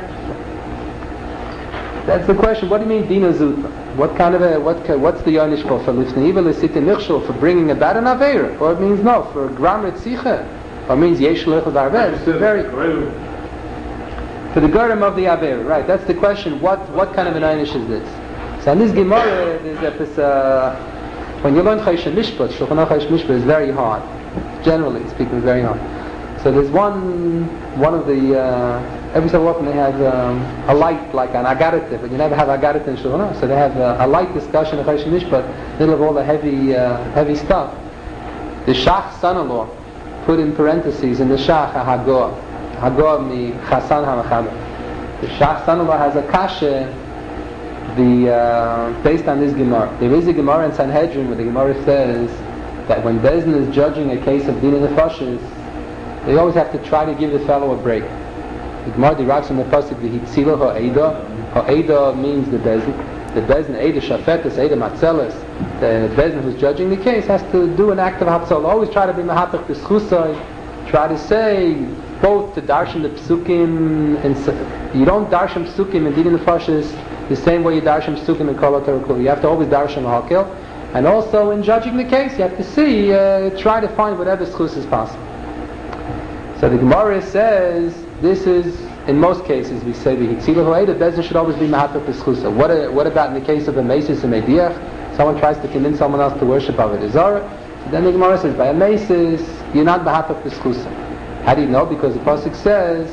That's the question. What do you mean dina zuta? What kind of a what? What's the einish for? For lifnei evil l'sita nichshul for bringing about an aveira, or it means no for gram retzicha, or it means yesh lechol darver. It's very. For the Gurdim of the Aver, right? That's the question. What what kind of an einish is this? So in this Gemara, there's that this, uh, when you learn Chaysh Mishpat, Shulchan Aruch Chaysh Mishpat is very hard. Generally speaking, very hard. So there's one one of the uh, every so often they have um, a light like an agaritiv, but you never have agaritiv in Shulchan Aruch. So they have a, a light discussion of Chaysh Mishpat, middle of all the heavy uh, heavy stuff. The Shach's son-in-law put in parentheses in the Shach a Hagor. Hagor mi Chasan HaMachaber. The Shach's son-in-law has a kasha the, uh, based on this Gemara. There is a Gemara in Sanhedrin where the Gemara says that when Bezdin is judging a case of Dina Nefashis, they always have to try to give the fellow a break. The Gemara derives from the pasuk V'hitzila ha'eda. Ha'eda means the Bezdin. The Bezdin, Eda Shafetis, Eda Matzelis, the Bezdin who's judging the case has to do an act of Hatzalah. Always try to be Mahatach B'schusay. Try to say both to darshan the psukim, and you don't darshan psukim in Dina Nefashis the same way you darshan psukim in Kol HaTorah. You have to always darshan hakel, and also in judging the case, you have to see, uh, try to find whatever schus is possible. So the Gemara says this is in most cases we say the Hitzilah the Bezdin should always be mahatach b'schusa. What uh, what about in the case of a mesis and mediach? Someone tries to convince someone else to worship Avodah Zarah. So then the Gemara says by a mesis you're not mahatach b'schusa. How do you know? Because the pasuk says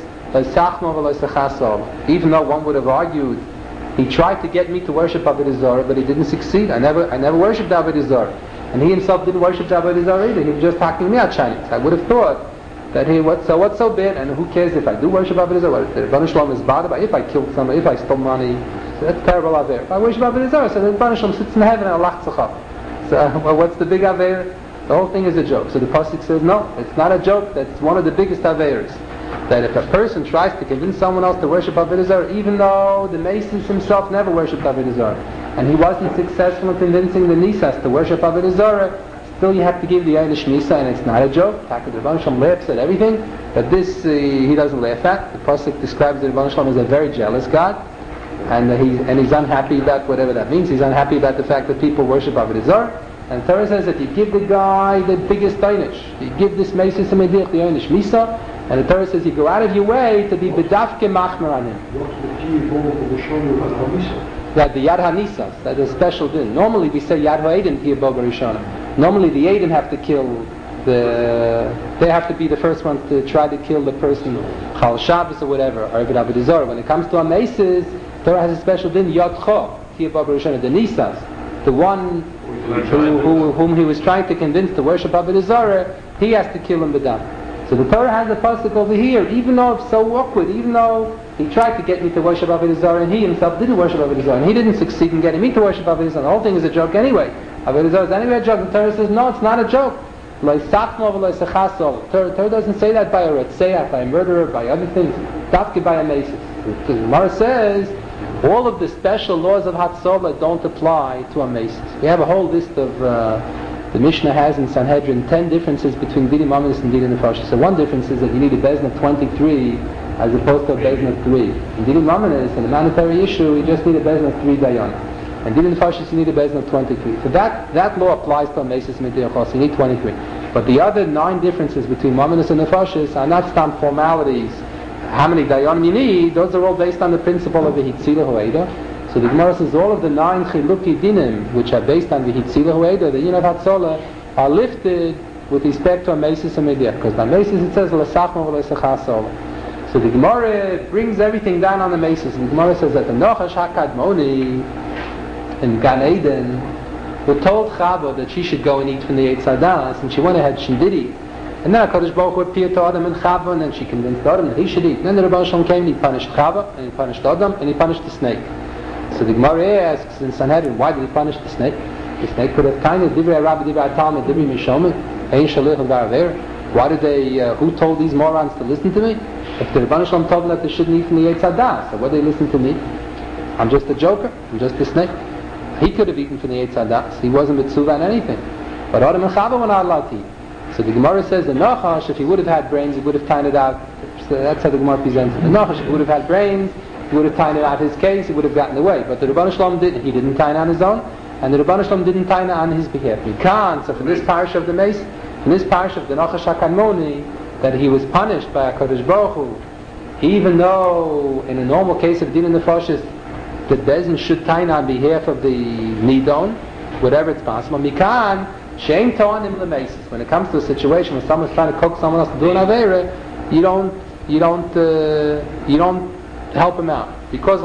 even though one would have argued he tried to get me to worship Avodah Zarah, but he didn't succeed. I never, I never worshipped Avodah Zarah, and he himself didn't worship Avodah Zarah either. He was just talking me out Chinese. I would have thought that he, what, so what's so bad? And who cares if I do worship Avodah Zarah? The Rebbeinu Shalom is bothered by if I killed somebody, if I stole money. So that's terrible aver. If I worship Avodah Zarah, so the Rebbeinu Shalom sits in heaven and Allah tzachah. So well, what's the big aver? The whole thing is a joke. So the pasuk says no, it's not a joke. That's one of the biggest averas. That if a person tries to convince someone else to worship Avodah Zarah, even though the Mason himself never worshipped Avodah Zarah, and he wasn't successful in convincing the Nisas to worship Avodah Zarah, still you have to give the Eilish Misa, and it's not a joke. The Rebbeinu Shalom laughs at everything, but this uh, he doesn't laugh at. The pasuk describes the Rebbeinu Shalom as a very jealous God, and uh, he and he's unhappy about whatever that means. He's unhappy about the fact that people worship Avodah Zarah. And Torah says that you give the guy the biggest einish. You give this Mesis Hamedich the einish Misa, And the Torah says you go out of your way to be bedafke machmer on him. That the Yad HaNisas, that is a special din. Normally we say Yad HaEden here Bo Barishona. Normally the Eden have to kill the, they have to be the first ones to try to kill the person, Chal Shabbos or whatever, or Eved Avodah Zarah. When it comes to Amesis, Torah has a special din, Yad Cho, here Bo Barishona, the Nisas, the one who, who, whom he was trying to convince to worship Avodah Zarah, he has to kill him b'dam. So the Torah has a pasuk over here, even though it's so awkward, even though he tried to get me to worship Avodah Zarah, and he himself didn't worship Avodah Zarah, and he didn't succeed in getting me to worship Avodah Zarah. The whole thing is a joke anyway. Avodah Zarah is anyway a joke. The Torah says, no, it's not a joke. Lo yisachmo v'lo yisachasol. Torah Torah doesn't say that by a Retzeach, by a murderer, by other things. Dafke by a Mesis. The Gemara says, all of the special laws of Hatzolah don't apply to a Mesis. We have a whole list of... Uh, The Mishnah has in Sanhedrin ten differences between Dinim Amis and Dinim Nefashis. So one difference is that you need a bezin of twenty-three as opposed to a bezin of three. In Dinim Amis, in a mandatory issue, you just need a bezin of three dayan. And Dinim Nefashis, you need a bezin of twenty-three. So that, that law applies to a Mesis Midiachos. You need twenty-three. But the other nine differences between Mamonis and Nefashis are not some formalities. How many dayanim you need, those are all based on the principle of the Hitzila Hoeda. So the Gemara says all of the nine chiluki dinim, which are based on the hitzila hueda, the yin of hatzola, are lifted with respect to a mesis and mediach. Because by mesis it says l'sachma v'l'sachasola. So the Gemara brings everything down on the mesis. And the Gemara says that the Nochash HaKadmoni in Gan Eden, who told Chava that she should go and eat from the Eitz Hadas, and she went ahead, she did eat. And then HaKadosh Baruch Hu appeared to Adam and Chava, and then she convinced Adam that he should eat. And then the Rebbe Shalom came and he punished Chava, and he punished Adam, and he punished the snake. So the Gemara asks in Sanhedrin, why did he punish the snake? The snake could have kind of divrei Rabbi, divrei Talmud, divrei Mishomi, ein shalich al daraver. Why did they? Uh, who told these morons to listen to me? If the Rebbe Shalom told them that they shouldn't eat from the Eitz Hadas, so why did they listen to me? I'm just a joker. I'm just a snake. He could have eaten from the Eitz Hadas. He wasn't mitzvah on anything. But Adam and Chava were not allowed to eat. So the Gemara says the Nachash, if he would have had brains, he would have tined it out. So that's how the Gemara presents it. The Nachash, if he would have had brains, he would have tined it out his case, he would have gotten away. But the Rebbe Shalom didn't. He didn't tine on his own, and the Rebbe Shalom didn't tine on his behalf. He can't. So from this parish of the Mace, from this parish of the Nachash HaKadmoni, that he was punished by HaKadosh Baruch Hu, even though in a normal case of Din and Nefashis, the Bezin should tine on behalf of the Nidon, whatever it's possible. Mikan, Shein Toanim Lemesis. When it comes to a situation where someone's trying to coax someone else to do an Aveira, you don't, you don't, uh, you don't help him out. Because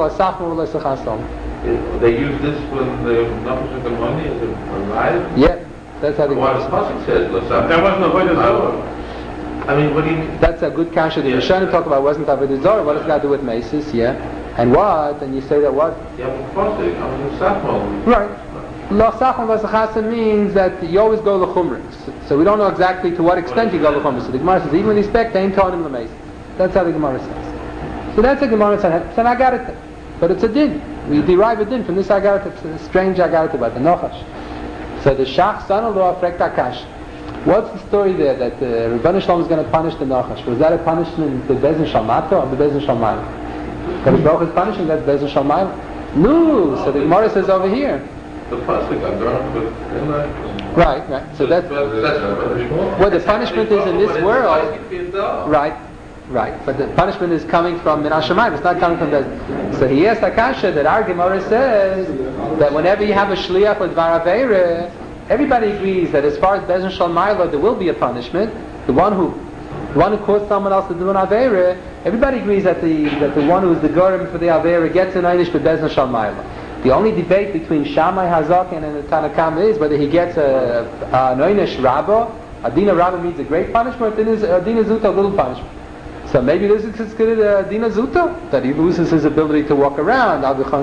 they use this when the Nachash HaKadmoni is arrived? Yeah, that's how they Why the pasuk says L'sachma? That wasn't Avodah Zarah. I mean, what do you mean? That's a good kasha. The Rishonim talk about wasn't Avodah Zarah. What does it got to do with Mesis? Yeah. And what? And you say that what? Yeah, but pasuk, I mean, L'sachma. Right. L'sachma v'sachasa means that you always go l'chumra. So we don't know exactly to what extent you go l'chumra. So the Gemara says, even with respect, they ain't taught him l'mesis. That's how the Gemara says. So that's a Gemara. It's an agarita. But it's a din. We derive a din from this agarita. It's a strange agarita about the Nachash. So the Shach son-in-law Frek Akash. What's the story there that the uh, Rebbeinu Shalom is going to punish the Nachash? Was that a punishment the Bezin Shalmata or the Bezin Shalmayim? Because Baruch is punishing that Bezin Shalmayim. No. So the Gemara says over here. The pasuk got burned with. Right, right. So that's well, the punishment is in this world. Right. Right, but the punishment is coming from Min HaShamayim, it's not coming from Bezin. So he asked Akasha that our Gemara says that whenever you have a Shliach with Dvar Aveira, everybody agrees that as far as Bezin Shalmayla there will be a punishment. The one who the one who caused someone else to do an Aveira, everybody agrees that the that the one who is the Gorim for the Aveira gets an Einish with Bezin Shalmayla. The only debate between Shammai Hazaken and the Tanakam is whether he gets a, a an Einish Rabbah. A Dina Rabbah means a great punishment, or a Dina Zuta a little punishment. So maybe this is considered a Dina Zuta, that he loses his ability to walk around. How do we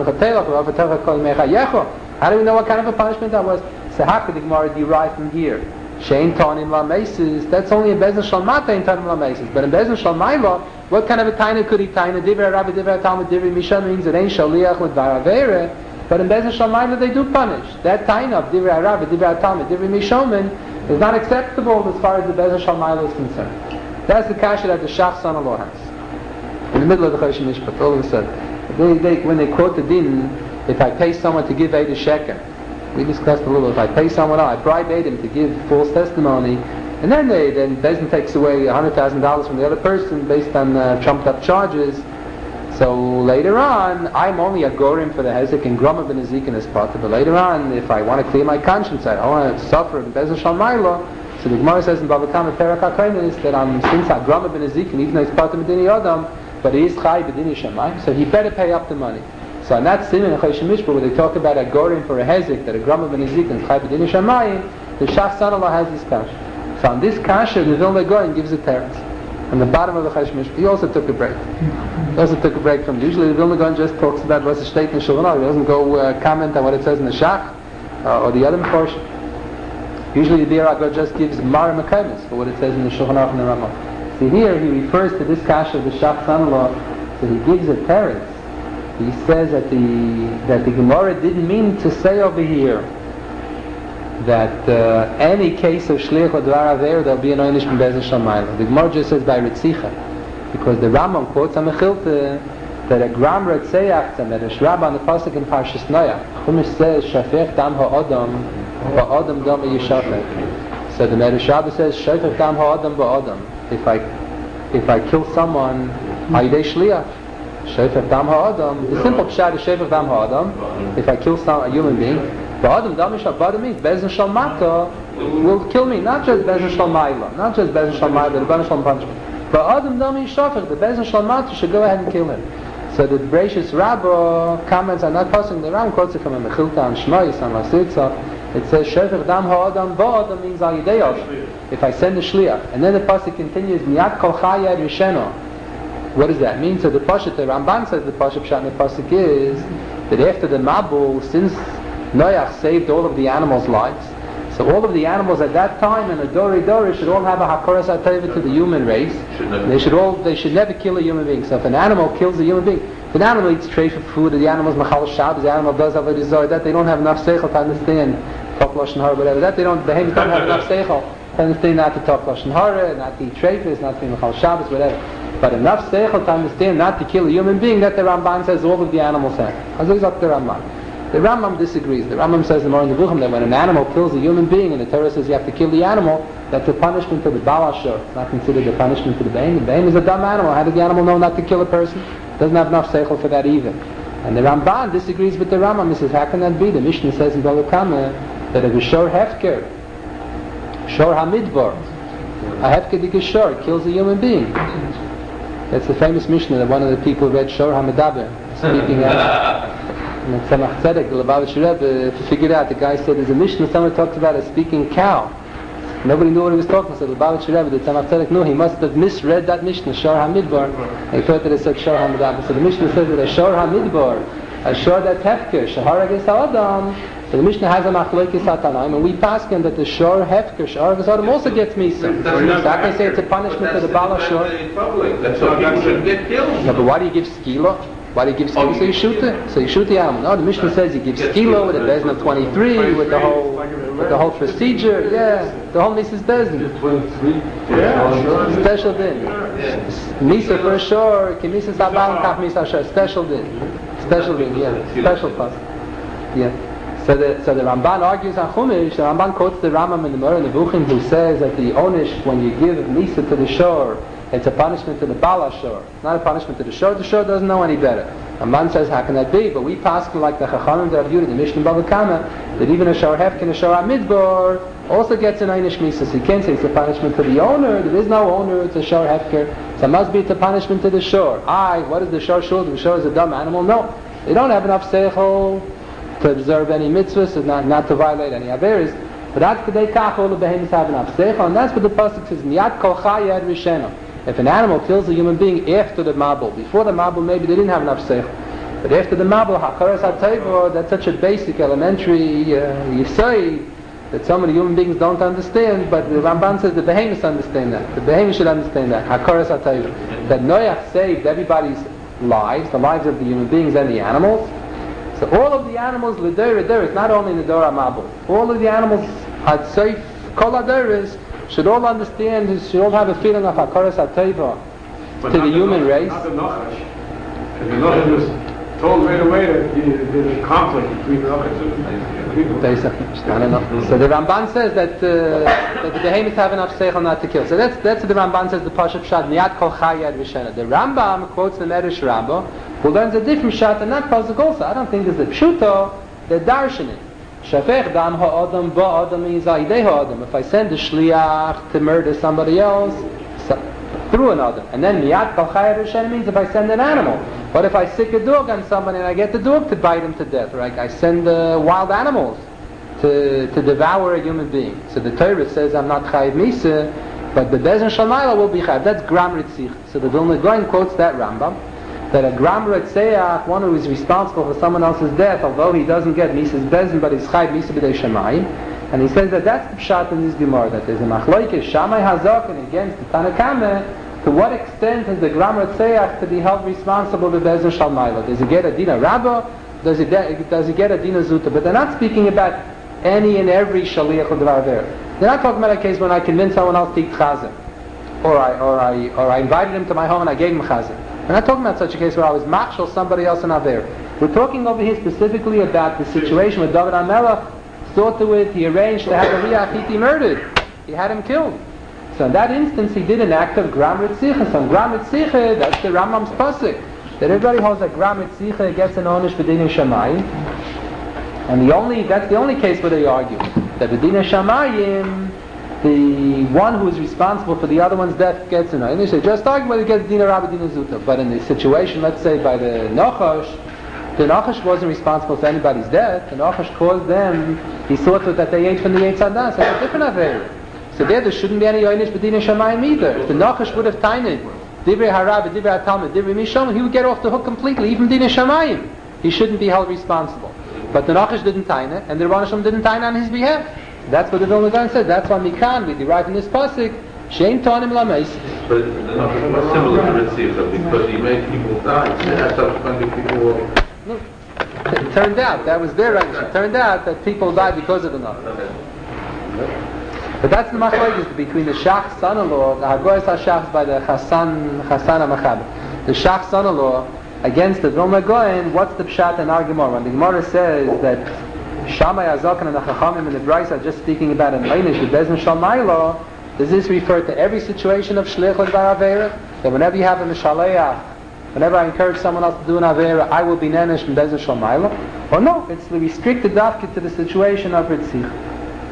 know what kind of a punishment that was? So how could the Gemara derive from here? Shein Tonim La Mesis, that's only in Bezin Shalmata in Tonim La Mesis. But in Bezin Shalmayla, what kind of a taina could he taina? Divrei Rabbi, Divrei Talmud, Divrei Misha means it ain't Shaliach with Dvar Aveira. But in Bezin Shalmayla they do punish. That taina of Divrei Rabbi, Divrei Talmud, Divrei Mishomin is not acceptable as far as the Bezin Shalmayla is concerned. That's the kasha that the Shach son-in-law has. In the middle of the Chodesh Mishpat, all of a sudden, they, they, when they quote the din, if I pay someone to give aid a sheker, we discussed a little, if I pay someone, I bribe Adam to give false testimony, And then they, then Bezdin takes away one hundred thousand dollars from the other person based on uh, trumped up charges. So later on, I'm only a gorim for the hezek and grama ben ezik in his part. But later on, if I want to clear my conscience, I don't want to suffer in Bezdin Shalmaila. So the Gemara says in Bava Kama Perak HaKainis that I'm since I grama ben ezik, and even though it's part of Medini Adam, but he is chai b'dini shamayim, so he better pay up the money. So in that siman in Choshen Mishpah, where they talk about a gorim for a hezek that a grama ben ezik and chai b'dini shamayim, the Shach Sanallah has this kasha. So on this kasha, the Vilna Gaon gives a teretz. On the bottom of the Choshen Mishpah, he also took a break. He also took a break from. Usually the Vilna Gaon just talks about what's the state in Shulchan Aruch. He doesn't go uh, comment on what it says in the Shach uh, or the other portion. Usually the Dirago just gives Mara Mekaymis for what it says in the Shulchan Aruch and the Ramah. See here, he refers to this kasha of the Shach Sanallah, so he gives a teretz. He says that the that the Gemara didn't mean to say over here that uh, any case of shliach or dvar aver there'll be an oynish from Bezdin Shalmaila. The Gemara just says by Ritzicha, because the Rambam quotes a Mechilta that a gram Retzeach that a Shrab on the pasuk in Parshas Noach, Chumash says shafech dam ha'adam ba'adam dam yishafech. So the Medrash Rabbah says shafech dam ha'adam ba'adam. If I if I kill someone, Aydei Shliach, Shefech Dam Ha'adam. The simple pshat is Shefech Dam Ha'adam. If I kill some a human being, Ba'adam Dam Yishaf Ba'adam means Bezdin Shal Mata will kill me, not just Bezdin Shal Ma'ila, not just Bezdin Shal Ma'ila, the Bezdin Shal punishment. Ba'adam Dam Yishafech, the Bezdin Shal Mata should go ahead and kill him. So the Bereishis Rabbah comments on that passage. The Ram quotes it from a Mechilta and Shmois and Lasitza. It says Shefech Dam Ha'adam Ba'adam means Al Yidei Adam. If I send a shliach, and then the pasuk continues Miyat Kol Chayad Risheno. What does that mean? So the pasuk, the Ramban says the pasuk pshat in the pasuk is that after the Mabul, since Noach saved all of the animals' lives, so all of the animals at that time in a Dori Dori should all have a Hakoras HaTeva to the human race. They should all, they should never kill a human being. So if an animal kills a human being, if an animal eats treif of food, the animal's Machal Shabbos, the animal does have a desire, that they don't have enough seichel to understand, talk Lashon Hara, whatever, that they don't, the behemoths don't have enough seichel to understand not to talk Lashon Hara, not to eat treifas, not to be Machal Shabbos, whatever. But enough seichel to understand not to kill a human being that the Ramban says all of the animals have. As is up the Ramban. The Rambam disagrees. The Rambam says in the Nevuchim that when an animal kills a human being and the Torah says you have to kill the animal, that's a punishment to the Baal Ashur. It's not considered a punishment to the Behem. The Behem is a dumb animal. How does the animal know not to kill a person? Doesn't have enough seichel for that either. And the Ramban disagrees with the Rambam. He says, how can that be? The Mishnah says in Bava Kama that if a shor hefker, shor hamidbar, a hefker dikashor kills a human being. That's the famous Mishnah that one of the people read shor hamidaber, speaking out. And Tzemach Tzedek, the Lubavitch Rebbe, to figure it out, the guy said, there's a Mishnah, someone talks about a speaking cow. Nobody knew what he was talking about. So the Lubavitch Rebbe, the Tzemach Tzedek knew, he must have misread that Mishnah, Shor HaMidbar, and he thought that it said Shor HaMidbar. So the Mishnah says that a Shor HaMidbar, a Shor that Hefker, Shahar Agis Adam, so the Mishnah has a Machlokes HaTanaim, and we pass him that the Shor Hefker, Shahar Agis Adam also gets Misa. So I can say it's a punishment to the Baal Shor. That's why people should get killed. No, but why do you give Skila? Why do you give skilo? So you shoot it. So you shoot the animal. No, the Mishnah says you give skilo with a bezin of twenty-three, with the whole, with the whole procedure. Yeah, the whole Mises bezin. twenty-three? Yeah, special din. Misa for sure. Ki Misa sabal kaf Misa shor. Special din. Special din. Yeah, special pass. Yeah. So the so the Ramban argues on Chumash. The Ramban quotes the Rambam in the Moreh Nevuchim, who says that the onish when you give Misa to the shore, it's a punishment to the Baal Ashur. It's not a punishment to the Shor. The Shor doesn't know any better. A man says, how can that be? But we pass like the Chachamim that have viewed in the Mishnah Bava Kama, that even a Shor Hefkin, a Shor HaMidbar, also gets an Einish Misa. So you can't say it's a punishment to the owner. There is no owner. It's a Shor Hefker. So it must be it's a punishment to the Shor. I, what is the Shor Shul? The Shor is a dumb animal. No. They don't have enough seichel to observe any mitzvahs, not, not to violate any averis. But that's the kach, all the behemoths have enough seichel. And that's what the pasuk says, Miyat kol chayad rishena. If an animal kills a human being after the mabul, before the mabul maybe they didn't have enough seichel, but after the mabul, hakaras hatayva, that's such a basic, elementary uh, yisai that so many human beings don't understand. But the Ramban says the behemoths understand that. The behemoths should understand that. Hakaras hatayva, that Noach saved everybody's lives, the lives of the human beings and the animals. So all of the animals, l'der l'der, it's not only in the Dora mabul. All of the animals had safe kol haderes. Should all understand, should all have a feeling of Hakaras HaTeva to the human race. Not the Nachash. The Nachash was told right away that the- there's a conflict between the Achas and people. I don't know. So the Ramban says that, uh, that the behemoths have enough seichel not to kill. So that's that's what the Ramban says. The Pashup Pshat Niyat Kol Chayad V'Shena. The Rambam quotes the Medrash Rabbah, who learns a different Pshat and that pasuk also. I don't think there's a Pshuto. The Darshanim. Shafech Dam Ha'Adam Ba'Adam means Aidei Ha'Adam. If I send a shliach to murder somebody else so, through an Adam, and then Niyat Kol Chayad V'Shena means if I send an animal. But if I sick a dog on somebody and I get the dog to bite him to death, or I, I send uh, wild animals to to devour a human being. So the Torah says I'm not chayiv misa, but the Bezen Shalmaila will be chayiv. That's Gram Ritzich. So the Vilna Gaon quotes that Rambam, that a Gram Ritzeach, one who is responsible for someone else's death, although he doesn't get Misa's Bezen, but he's chayiv misa b'dei Shemayim. And he says that that's the pshat in this Gemara, that there's a machlokes Shammai Hazaken against the Tanakame. To what extent is the Gram Ritzeach to be held responsible for Bezen Shalmaila? Does he get a Dina Rabbah? Does he, de- does he get a Dina Zuta? But they're not speaking about any and every Shaliach of Dvar Ver. They're not talking about a case when I convinced someone else to eat Chazan. Or I, or, I, or I invited him to my home and I gave him Chazan. We're not talking about such a case where I was machshel somebody else in Aver. We're talking over here specifically about the situation where David HaMelech saw to it, he arranged to have Uriah Hiti murdered. He had him killed. So in that instance, he did an act of Gram Ritzicha. So in Gram Ritzicha, that's the Rambam's pasuk. That everybody holds that Gram Ritzicha gets an onish b'dinei Shamayim. And the only, that's the only case where they argue. That b'dinei Shamayim, the one who is responsible for the other one's death gets an onish. They just argue whether he gets Dina Rabba, Dina Zuta. But in the situation, let's say by the Nachash, the Nachash wasn't responsible for anybody's death. The Nachash caused them, he saw to it that they ate from the Eitz Hadas. That's a different affair. So there, there shouldn't be any Yoinish B'dinei Shamayim either. If the Nachash would have tainted Divrei Harab, Divrei HaTalmud, Divrei Mishom, he would get off the hook completely, even B'dinei Shamayim. He shouldn't be held responsible. But the Nachash didn't taine it, and the Rebbeinu Shalom didn't taine on his behalf. That's what the Vilna Gaon said. That's why Mikan, we derive from this pasuk, Shein Tonim Lameis. But the Nachash was similar to Ritzicha because he made people die. And that's subsequently people were... No. It turned out, that was their action. It turned out that people died because of the Nachash. But that's the machlokes between the Shach son-in-law, the Hagoyes HaShachs by the Chassan Chassan HaMachab. The Shach son-in-law against the Vilna Gaon. What's the pshat in our Gemara? When the Gemara says that Shammai Hazaken and the Chachamim and the Brais are just speaking about an Einish, the Bezen Shalmaila, does this refer to every situation of Shlichus by Avera? That whenever you have a Mishaleach, whenever I encourage someone else to do an Avera, I will be Nenesh and Bezen Shalmaila? Or no, it's restricted dafka to the situation of Ritzich.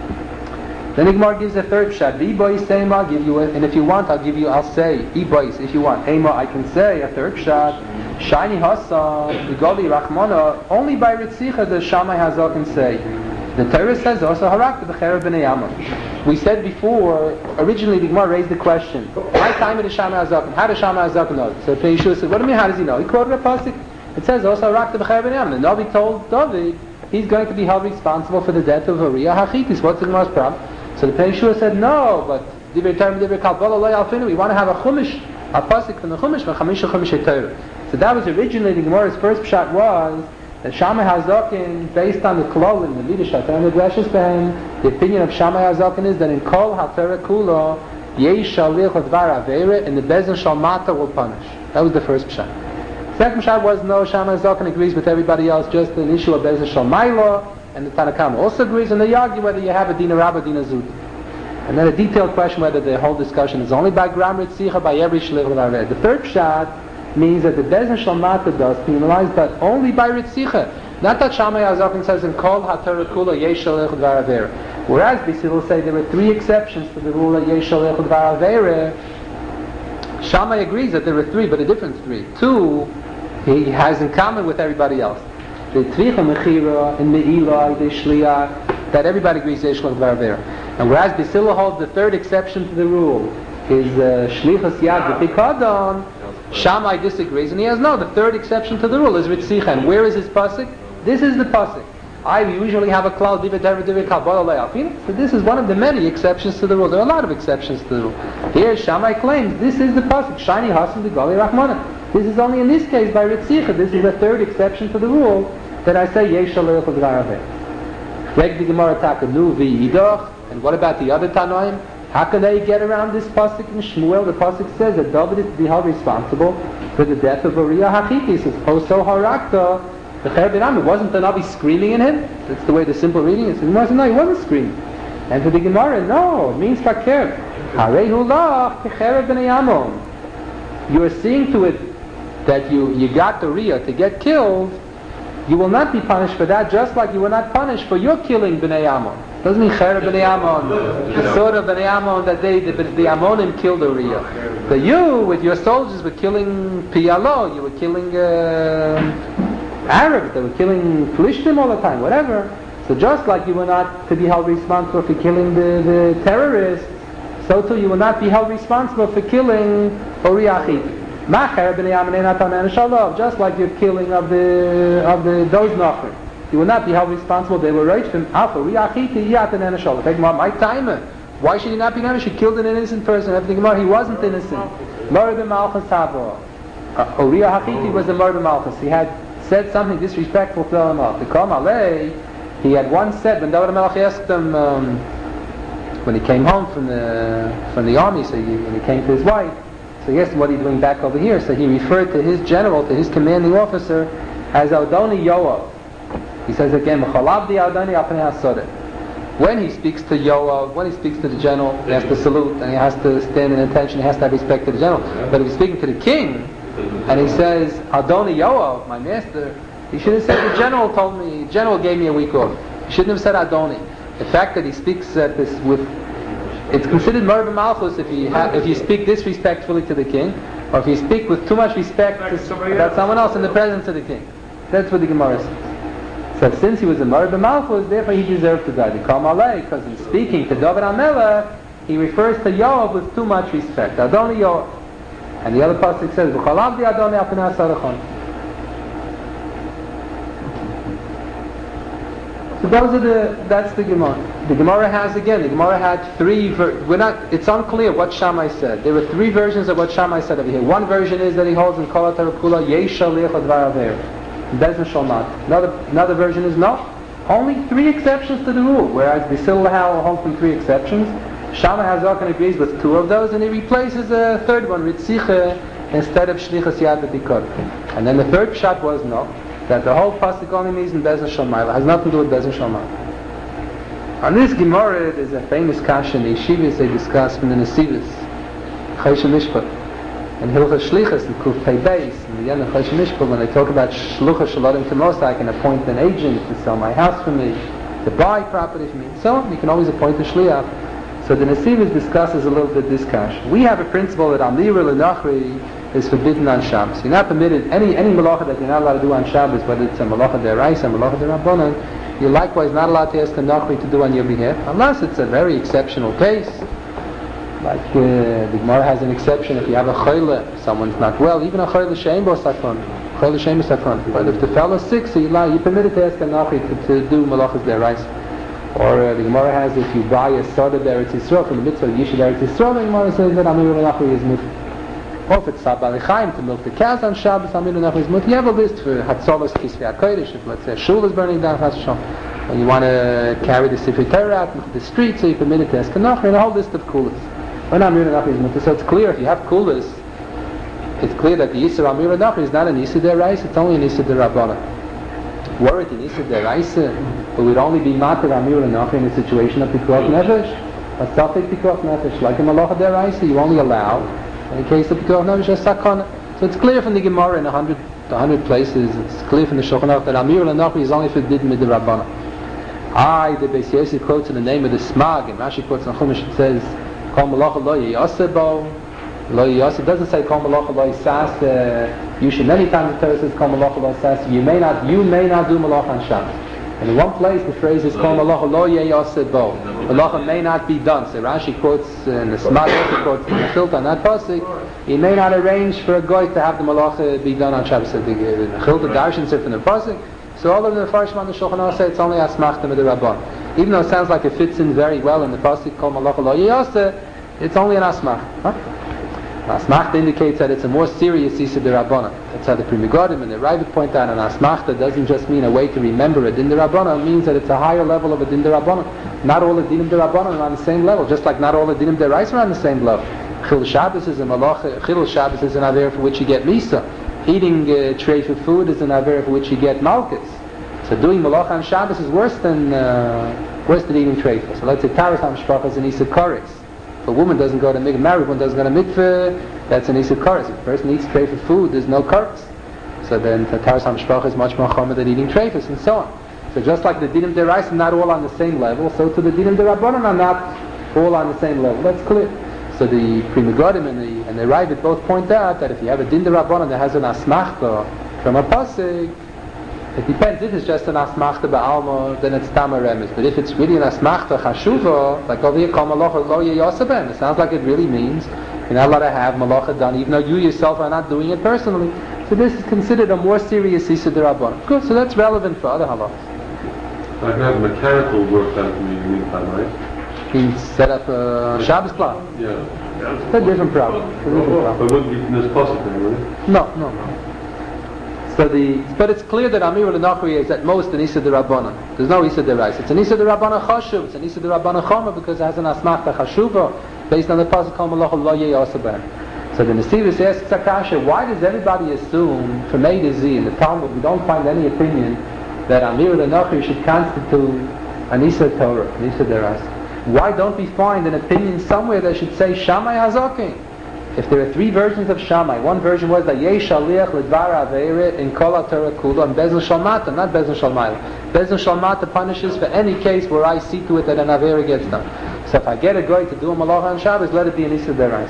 Then the Gemara gives a third pshat. Ibois Seima, I'll give you it, and if you want, I'll give you. I'll say Ibois if you want. Ema, I can say a third pshat. Shiny Hasan, Igoli Rachmana. Only by Ritzicha does Shammai Hazal can say. The Torah says also Harak b'Cherev b'nei Amma. We said before. Originally, the Gemara raised the question. Why time it is Shammai Hazal? How does Shammai Hazal know? So Yeshua said, "What do you mean? How does he know?" He quoted a pasuk. It says also Harak b'Cherev b'nei Amma. The Navi told David he's going to be held responsible for the death of Uriah Hachitis. What's the Gemara's problem? So the Yeshua said, no, but Divrei Torah, Divrei Kalbala, Lo Yalfinu, we want to have a Chumash, a pasuk from the Chumash, for Chamisha Chumash Torah. So that was originally the Gemara's first pshat was that Shammai Hazaken, based on the Klolim, the leadership, and the Dreshes Behem, the opinion of Shammai Hazaken is that in Kol HaTorah Kula, Yesh Shalich Advar Avera, and the Bezen Shalmata will punish. That was the first pshat. Second pshat was no, Shammai Hazaken agrees with everybody else, just an issue of Bezen Shalmaila. And the Tanakama also agrees, and they argue whether you have a Dina Rabbah, Dina Zut. And then a detailed question whether the whole discussion is only by Gram Ritzicha, by every Shlich L'Vareh. The third pshat means that the Bezen Shalmata does penalize, but only by Ritzicha. Not that Shammai Hazaken says in Kol HaTorah Kula Yesh Shalech L'Vareh. Whereas Bisi will say there were three exceptions to the rule of Yesh Shalech L'Vareh. Shammai agrees that there were three, but a different three. Two, he has in common with everybody else. The Tvicha Mechira and Me'ilah, the Shliach, that everybody agrees is Shlach Dvar. And whereas Bisila holds the third exception to the rule is uh, Shlichas Yad B'Pikadon, Shammai disagrees, and he has no, the third exception to the rule is Ritzicha. And where is his pasuk? This is the pasuk. I usually have a cloud, Divrei Torah, Divrei Kalbala, Lo Yalfinu. So this is one of the many exceptions to the rule. There are a lot of exceptions to the rule. Here Shammai claims this is the pasuk, Shiny Hasan B'Gali Rachmana. This is only in this case by Ritzicha. This is the third exception to the rule that I say Yesh Shalech L'Vareh. Reg the Gemara Takanu v'Yidoch. And what about the other Tanoim? How can they get around this pasuk in Shmuel? The pasuk says that David is to be held responsible for the death of Uriah Hachiti. He says, Oso Harakta, the Cher B'nam. It wasn't the Navi screaming in him. That's the way the simple reading is. The Gemara says, no, he wasn't screaming. And for the Gemara, no, it means Fakir. Harehu lach Cher B'nai Ammon. You are seeing to it that you, you got the Uriah to get killed. You will not be punished for that, just like you were not punished for your killing B'nai Ammon. Doesn't mean Cher B'nai Ammon, the sort of B'nai Ammon that they, the, the Ammonim killed the Uriah. But you, with your soldiers, were killing Piyalo, you were killing uh, Arabs, they were killing Plishtim all the time, whatever. So just like you were not to be held responsible for killing the, the terrorists, so too you will not be held responsible for killing Uriah Hachiti. Just like your killing of the of the those Nachrim. You will not be held responsible. They were right from Alpha Uriah Hachiti Yat and Anashallah. Take my timer. Why should he not be punished? He killed an innocent person. Everything more, he wasn't innocent. Murder Malchus Habo. Uriah Hachiti was the murder Malchus. He had said something disrespectful to Elamah. To come Alei, he had once said when David Melech asked him um, when he came home from the from the army, so he, when he came to his wife. So he asked him, what are you doing back over here? So he referred to his general, to his commanding officer, as Adoni Yoav. He says again, when he speaks to Yoav, when he speaks to the general, he has to salute, and he has to stand in attention, he has to have respect to the general. But if he's speaking to the king, and he says, Adoni Yoav, my master, he should have said, the general told me, the general gave me a week off. He shouldn't have said Adoni. The fact that he speaks at this with it's considered murder malchus if you ha- if you speak disrespectfully to the king, or if you speak with too much respect to s- about someone else in the presence of the king. That's what the Gemara says. So since he was a murder malchus, therefore he deserved to die. The Kal Malay, because in speaking to David HaMelech, he refers to Yoav with too much respect. Adoni Yoav. And the other pasuk says, V'chalavdi Adoni Apnei Sarachon. So those are the, that's the Gemara. The Gemara has, again, the Gemara had three, ver- we're not, it's unclear what Shammai said. There were three versions of what Shammai said over here. One version is that he holds in Kol HaTarapula, Yesh Shaliach Advar Aver. Bezin Shalmat. Another, another version is no. Only three exceptions to the rule, whereas Basil Lahal holds from three exceptions. Shammai Hazak agrees with two of those, and he replaces a third one, Ritziche, instead of Shlichas Yad B'Tikot. And then the third shot was no. That the whole pasuk only means in Bezin Shalmayla, has nothing to do with Bezin Shalmayla. On this Gemara, there's a famous kasha in the yeshivas they discuss from the Nesivos, Choshen Mishpat, and Hilchas Shlichas and Kuf Pei Beis, and the end of Choshen Mishpat, when they talk about Shluchas Shalodim Kemos, I can appoint an agent to sell my house for me, to buy property for me, and so on. You can always appoint a Shliach. So the Nesivos discusses a little bit this kasha. We have a principle that Amir L'Nachri is forbidden on Shabbos. You're not permitted, any any malacha that you're not allowed to do on Shabbos, whether it's a malacha deraisa, a malacha derabbanan, you're likewise not allowed to ask a nachri to do on your behalf, unless it's a very exceptional case. Like uh, the Gemara has an exception if you have a chayla, someone's not well, even a chayla she'en bo sakon, chayla she'en bo sakon. But if the fellow's sick, so you're, you're permitted to ask a nachri to, to do malachas deraisa. Or uh, the Gemara has, if you buy a soda Eretz Yisrael from the mitzvah Yishud Eretz Yisrael, the Gemara says that Amir Nachri is mut. Or if it's Sabal Chaim to milk the cows on Shabbos, Amir Nachri is mut. You have a list for Hatzolos Kisvei HaKodesh, if let's say a shul is burning down, and you want to carry the Sifrei Torah out into the street, so you're permitted to ask a Nachri, and a whole list of kulas. When Amir Nachri is mut, so it's clear if you have kulas, it's clear that the Yisur Amir Nachri is not an Yisur Deraisa, it's only an Yisur Derabbanan. Were it in Yisur Deraisa, it would only be matter Amir Nachri in a situation of Pikuach Nefesh, a Safek Pikuach Nefesh, like in Malacha Deraisa, you only allow in the case of Pikuach Nefesh as Sakana. So it's clear from the Gemara in a hundred, a hundred places, it's clear from the Shulchan Aruch that Amir Nachri is only forbidden with the Rabbana. I, the Beis Yosef quotes in the name of the Smag, and Rashi quotes in Chumash, it says, Kol Malacha Lo Yiyasebo, Lo Yiyasebo, it doesn't say Kol Malacha Lo Yisas, you should, many times the Torah says Kol Malacha Lo Yisas, you may not, you may not do Malacha on Shabbos. And in one place the phrase is Kol Malacha Lo Yiyasebo, Malacha may not be done. So Rashi quotes, and the Smag also quotes in the Chilta on that pasuk, he may not arrange for a guy to have the Malacha be done on Shabbos. So the Chilta Darshan said from the pasuk, so all of the Farshim on the Shulchan Aruch say it's only Asmachta with the Rabban. Even though it sounds like it fits in very well in the pasuk Kol Malacha Lo Yiyaseh, it's only an Asmach. Huh? Asmachta indicates that it's a more serious Yisur D'Rabbana. That's how the Pri Megadim and the Ravid point out. And Asmachta doesn't just mean a way to remember a Din D'Rabbana. It means that it's a higher level of a Din D'Rabbana. Not all the Dinim D'Rabbana are on the same level, just like not all the Dinim D'Raisa are on the same level. Chil Shabbos is a malacha. Chil Shabbos is an aver for which you get misa. Eating uh, treif food is an aver for which you get malchus. So doing malacha on Shabbos is worse than uh, worse than eating treif. So let's say taras hamishpacha is an isa koris. If a woman doesn't go to mikveh, married woman doesn't go to mikveh, that's an isa koris. If a person eats treif food, there's no koris. So then the taras hamishpacha is much more chomer than eating treifus and so on. So just like the dinim derais are not all on the same level, so to the dinim derabbanan are not all on the same level. That's clear. So the Pri Megadim and the and the Ravid both point out that if you have a din derabbanan that has an asmachta from a pasuk, it depends. If it's just an asmachta ba'alma, then it's tama remes. But if it's really an asmachta chashuva, like over here, kol malacha lo yosabem, it sounds like it really means you're not allowed to have malacha done, even though you yourself are not doing it personally. So this is considered a more serious issa derabbanan. Good. So that's relevant for other halachas. I can have mechanical work done for me in the meantime, right? You can set up a Shabbos clock. Yeah. It's a different problem. It's a different problem. But it wouldn't be from this possible thing, right? No, no, no. So the, but it's clear that Amir al-Nachri is at most an Issa D'Rabbanan. There's no Issa D'Rais. It's an Issa D'Rabbanan Chashuv. It's an Issa D'Rabbanan Choma because it has an Asmachta Chashuva based on the Pasuk Kol Malach Lo Yeyosabem. So the Nesivis asks Akasha, why does everybody assume from A to Z in the Talmud we don't find any opinion that Amir al-Nachri should constitute an Issa Torah, an Issa D'Rais? Why don't we find an opinion somewhere that should say Shammai Hazakin? If there are three versions of Shammai, one version was that Yesh Shaliach L'Dvar Aveira in Kol HaTorah Kula and Bezdin Shalmata, not Bezdin Shalmaila. Bezdin Shalmata punishes for any case where I see to it that an Aveira gets done. So if I get a guy to do a Malacha on Shabbos, let it be an Issa D'Oraisa.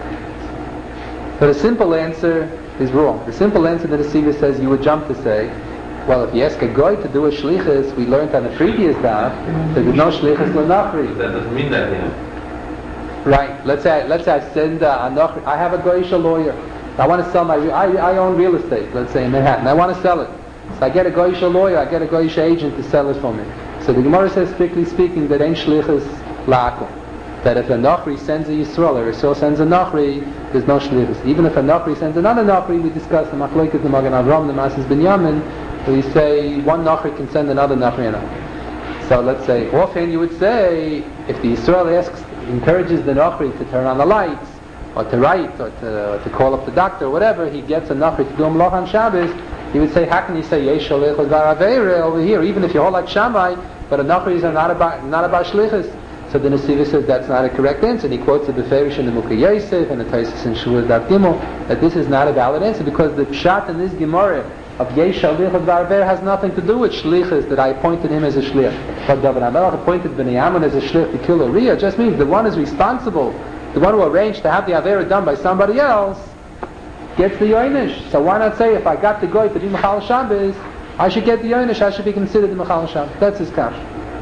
But the simple answer is wrong. The simple answer that the Siva says you would jump to say, well, if you ask a guy to do a shlichus, we learned on the previous daf that there's no shlichus l'nachri. That doesn't mean that, yeah. Right. Let's say let's say I send uh, a nachri. I have a goyish lawyer. I want to sell my. I, I own real estate. Let's say in Manhattan. I want to sell it. So I get a goyish lawyer. I get a goyish agent to sell it for me. So the Gemara says, strictly speaking, that ain't shlichus la'akum. That if a nachri sends a yisrael, or a yisrael sends a nachri, there's no shlichus. Even if a nachri sends another nachri, we discuss the machloeket, the Magen Avram, the Masas Binyamin. We say one nachri can send another nachri another. So let's say, offhand you would say, if the Yisrael asks, encourages the nachri to turn on the lights, or to write, or to, or to call up the doctor, or whatever, he gets a nachri to do a malach on Shabbos, he would say, how can you say yesh shalech l'dvar aveira over here, even if you hold like Shammai, but a nachris are not about, not about shlichus. So the Nesiva says that's not a correct answer, and he quotes the Beferish and the Mukha Yosef, and the Taisus and Shuas Daf Gimel, that this is not a valid answer, because the pshat in this Gemara, of Yesh Shaliach L'Dvar Aveira has nothing to do with shlichus, that I appointed him as a shlich. But David HaMelech appointed Binyamin as a shlich to kill Uriah just means the one is responsible, the one who arranged to have the Aveira done by somebody else, gets the Yoinish. So why not say, if I got the Goy to do Mechal Shabbos, I should get the Yoinish, I should be considered the Mechal Shabbos. That's his kash.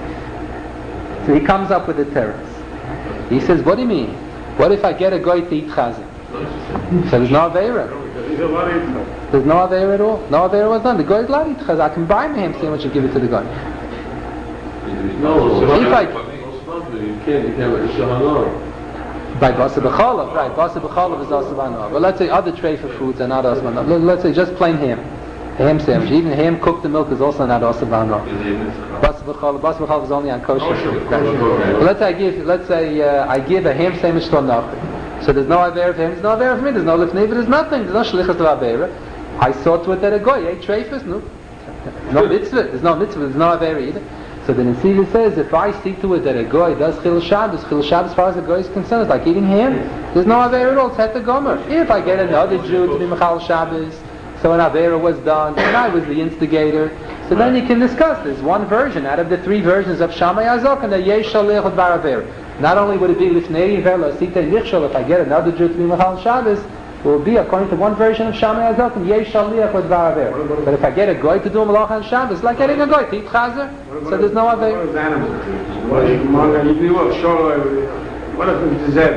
So he comes up with a teretz. He says, what do you mean? What if I get a Goy to eat Chazik? So there's no Aveira. There's no Aveira at all. No Aveira was done. The guy is allowed to eat chazak. I can buy my ham sandwich and give it to the guy. No, so if I, you can't, you can't, it's a by Basa B'chalav, right, Basa B'chalav is also Banov. But let's say other treifa foods are not also Banov. Let's say just plain ham. A ham sandwich. Even ham cooked in milk is also not also Banov. Basa B'chalav, Basa B'chalav is only on kosher food. Right. Let's say I give, let's say uh, I give a ham sandwich to a nachri. So there's no Aveira for him, there's no Aveira for me, there's no Lifnei, there's nothing, there's no Shlichus of Aveira. I saw to it that a Goy ate treifus, no. No mitzvah, there's no mitzvah, there's no Aveira either. So the Nesiva says, if I see to it that a Goy does Chil Shabbos, Chil Shabbos as far as the Goy is concerned, it's like eating ham. There's no Aveira at all, it's Het Gomer. If I get another Jew to be Mechal Shabbos, so an Aveira was done, and I was the instigator, so then you can discuss this. One version out of the three versions of Shammai Azok, and the Yesh Shalech L'Dvar Aveira. Not only would it be Lifnei Vela Sita Nichshel, if I get another Jew to be Mechal Shabbos, it will be according to one version of Shammai Azok, and Yesh Shaliach L'Dvar Aveira. But if I get a Goy to do a Malach on Shabbos, like getting a Goy to eat Chazer, so there's no Aveira. What if it's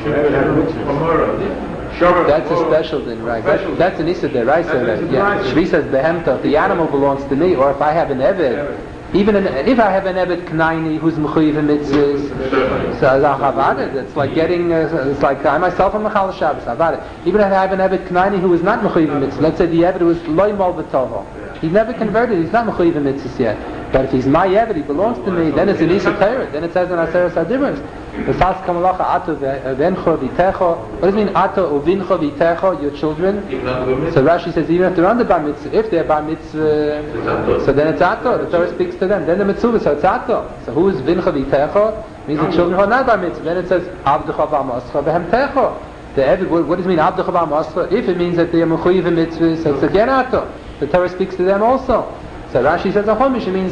a That's a special thing, right? That's, that's an Issa D'Oraisa. Yeah, Shvi says Behemta, if the animal belongs to me, or if I have an Eved, even an, if I have an Eved Knaini who's Mechuyev in mitzvahs, so I've had it. It's like getting, uh, it's like I myself am Mechal Shabbos. I've had it. Even if I have an Eved Knaini who is not Mechuyev in mitzvahs, let's say the Eved was Loi Mol B'Tovo. He's never converted. He's not Mechuyev in mitzvahs yet. But if he's my Eved, he belongs to me. Then it's an Issa Torah. Then it says in Aseres Hadimus. B'sas kamalacha ato v'encho v'itecho. What does it mean ato uvincho v'itecho, your children? So Rashi says even if they're under bar mitzvah, if they're bar mitzvah, so then it's ato. The Torah speaks to them. Then the mitzvah, so it's ato. So who is vincho v'itecho? Means the children who are not bar mitzvah. Then it says avdecha v'amoscha v'hemtecho. The Eved, what, what does it mean avdecha v'amoscha? If it means that they are mechuyev in mitzvah, so it's again ato. The Torah speaks to them also. So Rashi says a chomish, it means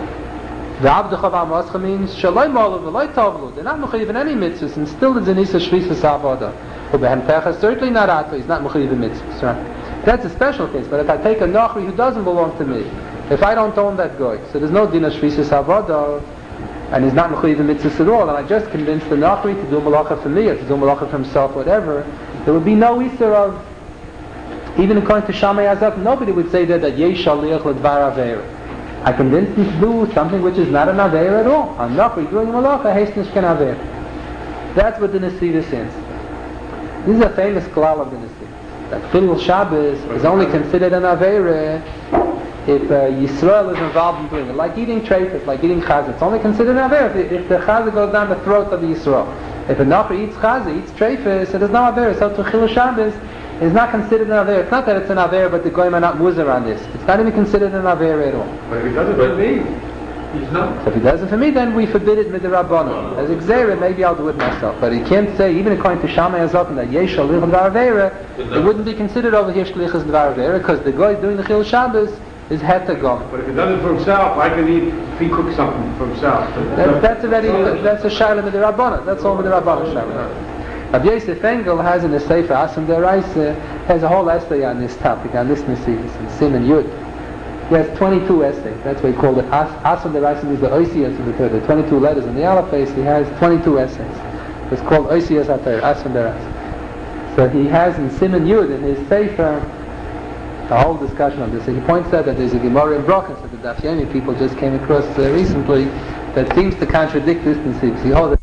the avdecha v'amoscha means shaloi molav v'loi tovlu. They're not mechuyev in any mitzvahs, and still it's an isa shvisas avoda. But behemtecha is certainly not ato. He's not mechuyev in mitzvahs. Right? That's a special case. But if I take a nochri who doesn't belong to me, if I don't own that guy, so there's no din of shvisas avoda, and he's not mechuyev in mitzvahs at all, and I just convinced the nochri to do malacha for me or to do malacha for himself, whatever, there would be no isa of. Even according to Shammai Azat, nobody would say that that yesh shaliach ledvar aveira. I convinced him to do something which is not an aveira at all. I'm not doing malacha, hastenish ken aveira. That's what the Nesidah says. This is a famous klal of the Nesidah. That Chilul Shabbos is only considered an aveira if uh, Yisrael is involved in doing it. Like eating treifas, like eating chazah. It's only considered an aveira if, if the chazah goes down the throat of the Yisrael. If a nachri eats chazah, eats treifas, it is no aveira. So to Chilul Shabbos, it's not considered an aver. It's not that it's an aver, but the goyim are not muzar on this. It's not even considered an aver at all. But if he does it for me, he's not. So if he does it for me, then we forbid it midrabanan. As exera, maybe I'll do it myself. But he can't say, even according to Shammai Azot, that yesh shaliach l'dvar avera, it wouldn't be considered over here shlichus l'dvar avera, because the guy doing the chil Shabbos is hetagom. But if he does it for himself, I can eat, if he cooks something for himself. That, that's already, that's a shayla midrabanan. That's all midrabanan shayla. Rabbi Yosef Engel has in the Sefer Asam Deraisa has a whole essay on this topic, on this Nesivis, in Sim and Yud. He has twenty-two essays. That's why he called it As, Asam Deraisa is the Oisias of the Torah. The twenty-two letters in the Aleph face. He has twenty-two essays. It's called Oisias HaTorah, Asam Deraisa. So he has in Sim and Yud in his Sefer a whole discussion on this. And he points out that there's a Gemara in Brachos that the Daf Yomi people just came across uh, recently that seems to contradict this Nesivis. He holds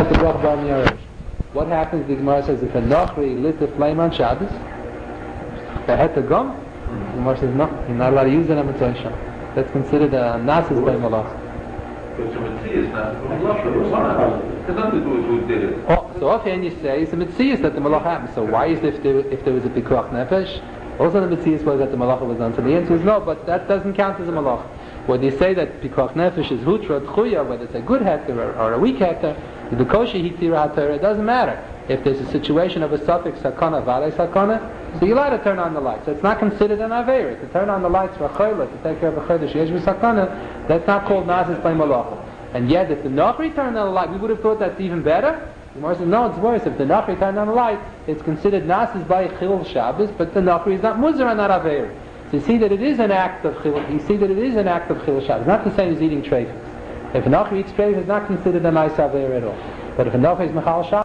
the brach bal miyaresh. What happens? The Gemara says if a Nachri lit the flame on Shabbos, they had to gum. The Gemara says no, you're not allowed to use it on Mitzvah Shem. That's considered a nasis by malach. Because the Mitzvah is not, it has nothing to do with who did it. Oh, so often you say it's a Mitzvah that the malach happened. So why is it if there, if there was a pikuach nefesh? Also the Mitzvah was that the malach was done. So the answer is no, but that doesn't count as a malach. When you say that pikuach nefesh is hutra tchuya, whether it's a good hektar or, or a weak hektar, the koshi hitira hatara, it doesn't matter. If there's a situation of a suffix sakana vale sakana, so you're allowed to turn on the lights. So it's not considered an avera. To turn on the lights for a chayla, to take care of a chayla sheyesh v'sakana, that's not called nasis by malacha. And yet, if the nachri turned on the light, we would have thought that's even better. The Gemara says, no, it's worse. If the nachri turned on the light, it's considered nasis by chil Shabbos, but the nachri is not muzar and not avera. So you see that it is an act of chil. You see that it is an act of chil Shabbos. Not the same as eating treifas. If a nachri eats treifas, it's not considered a nice avera at all. But if a nachri is mechal Shabbos,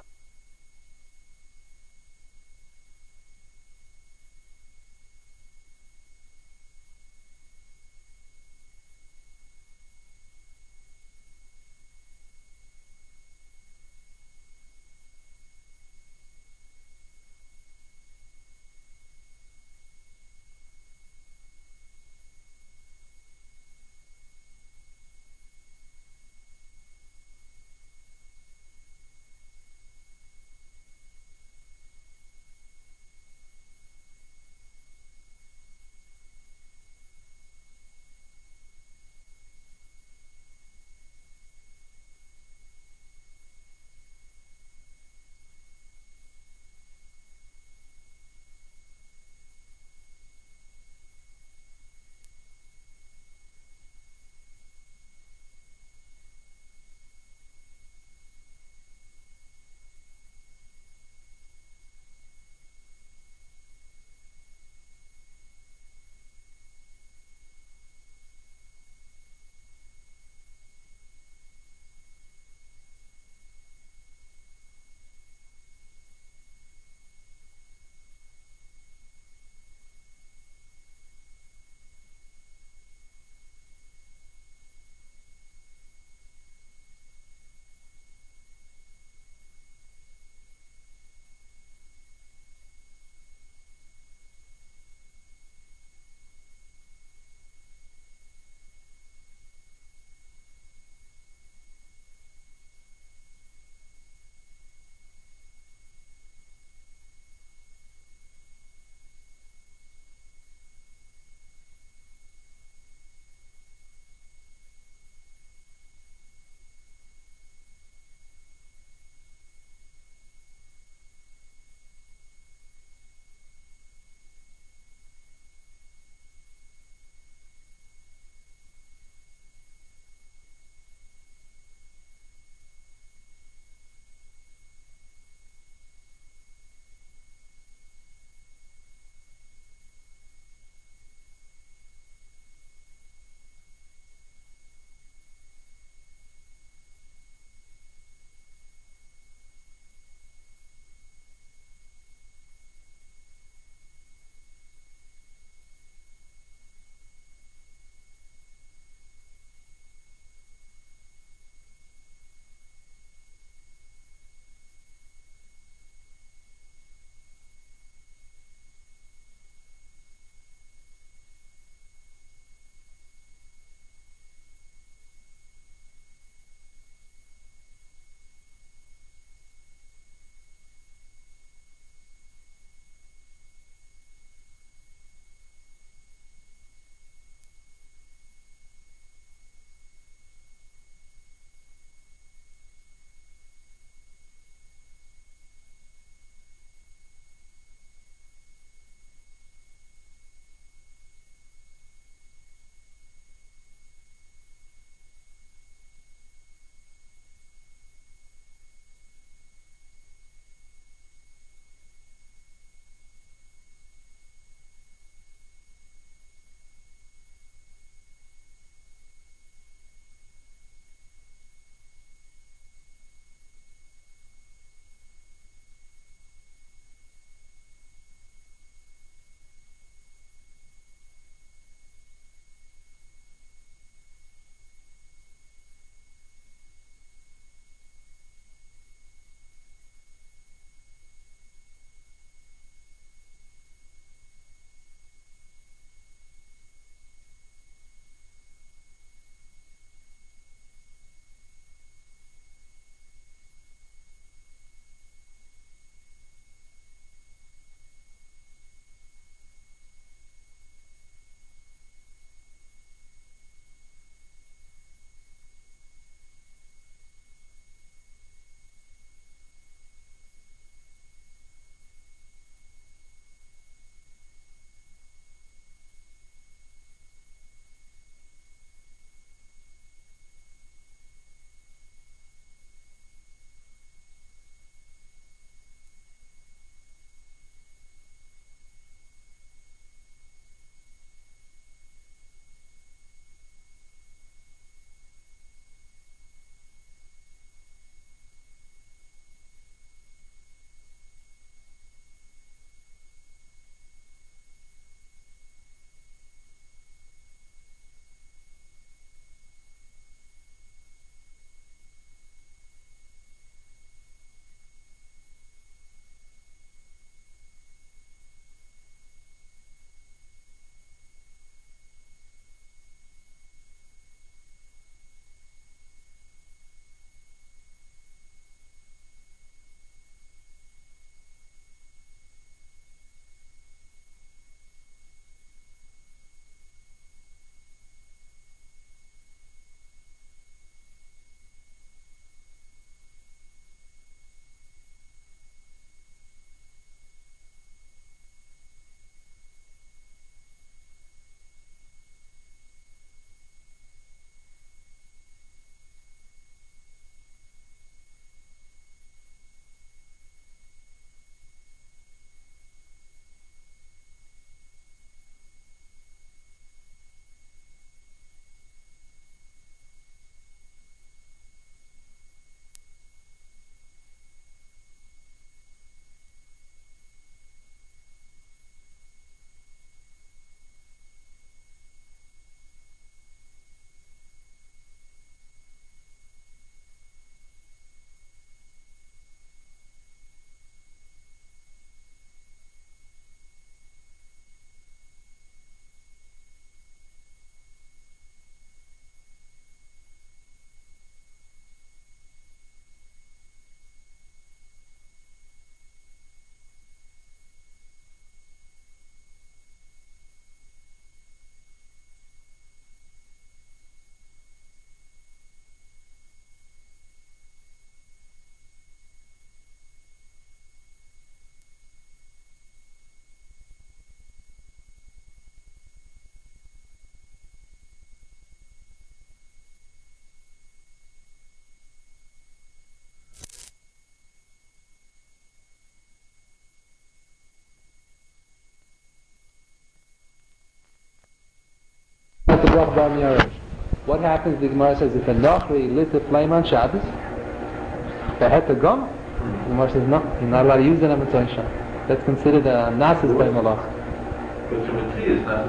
Baram Yarosh. What happens, the Gemara says, if a Nochri lit a flame on Shabbos, they had to go. The Gemara says, no, you're not allowed to use it on Mitzvah Shabbos. That's considered a Nasis by Malach. But the Mitzvah is not,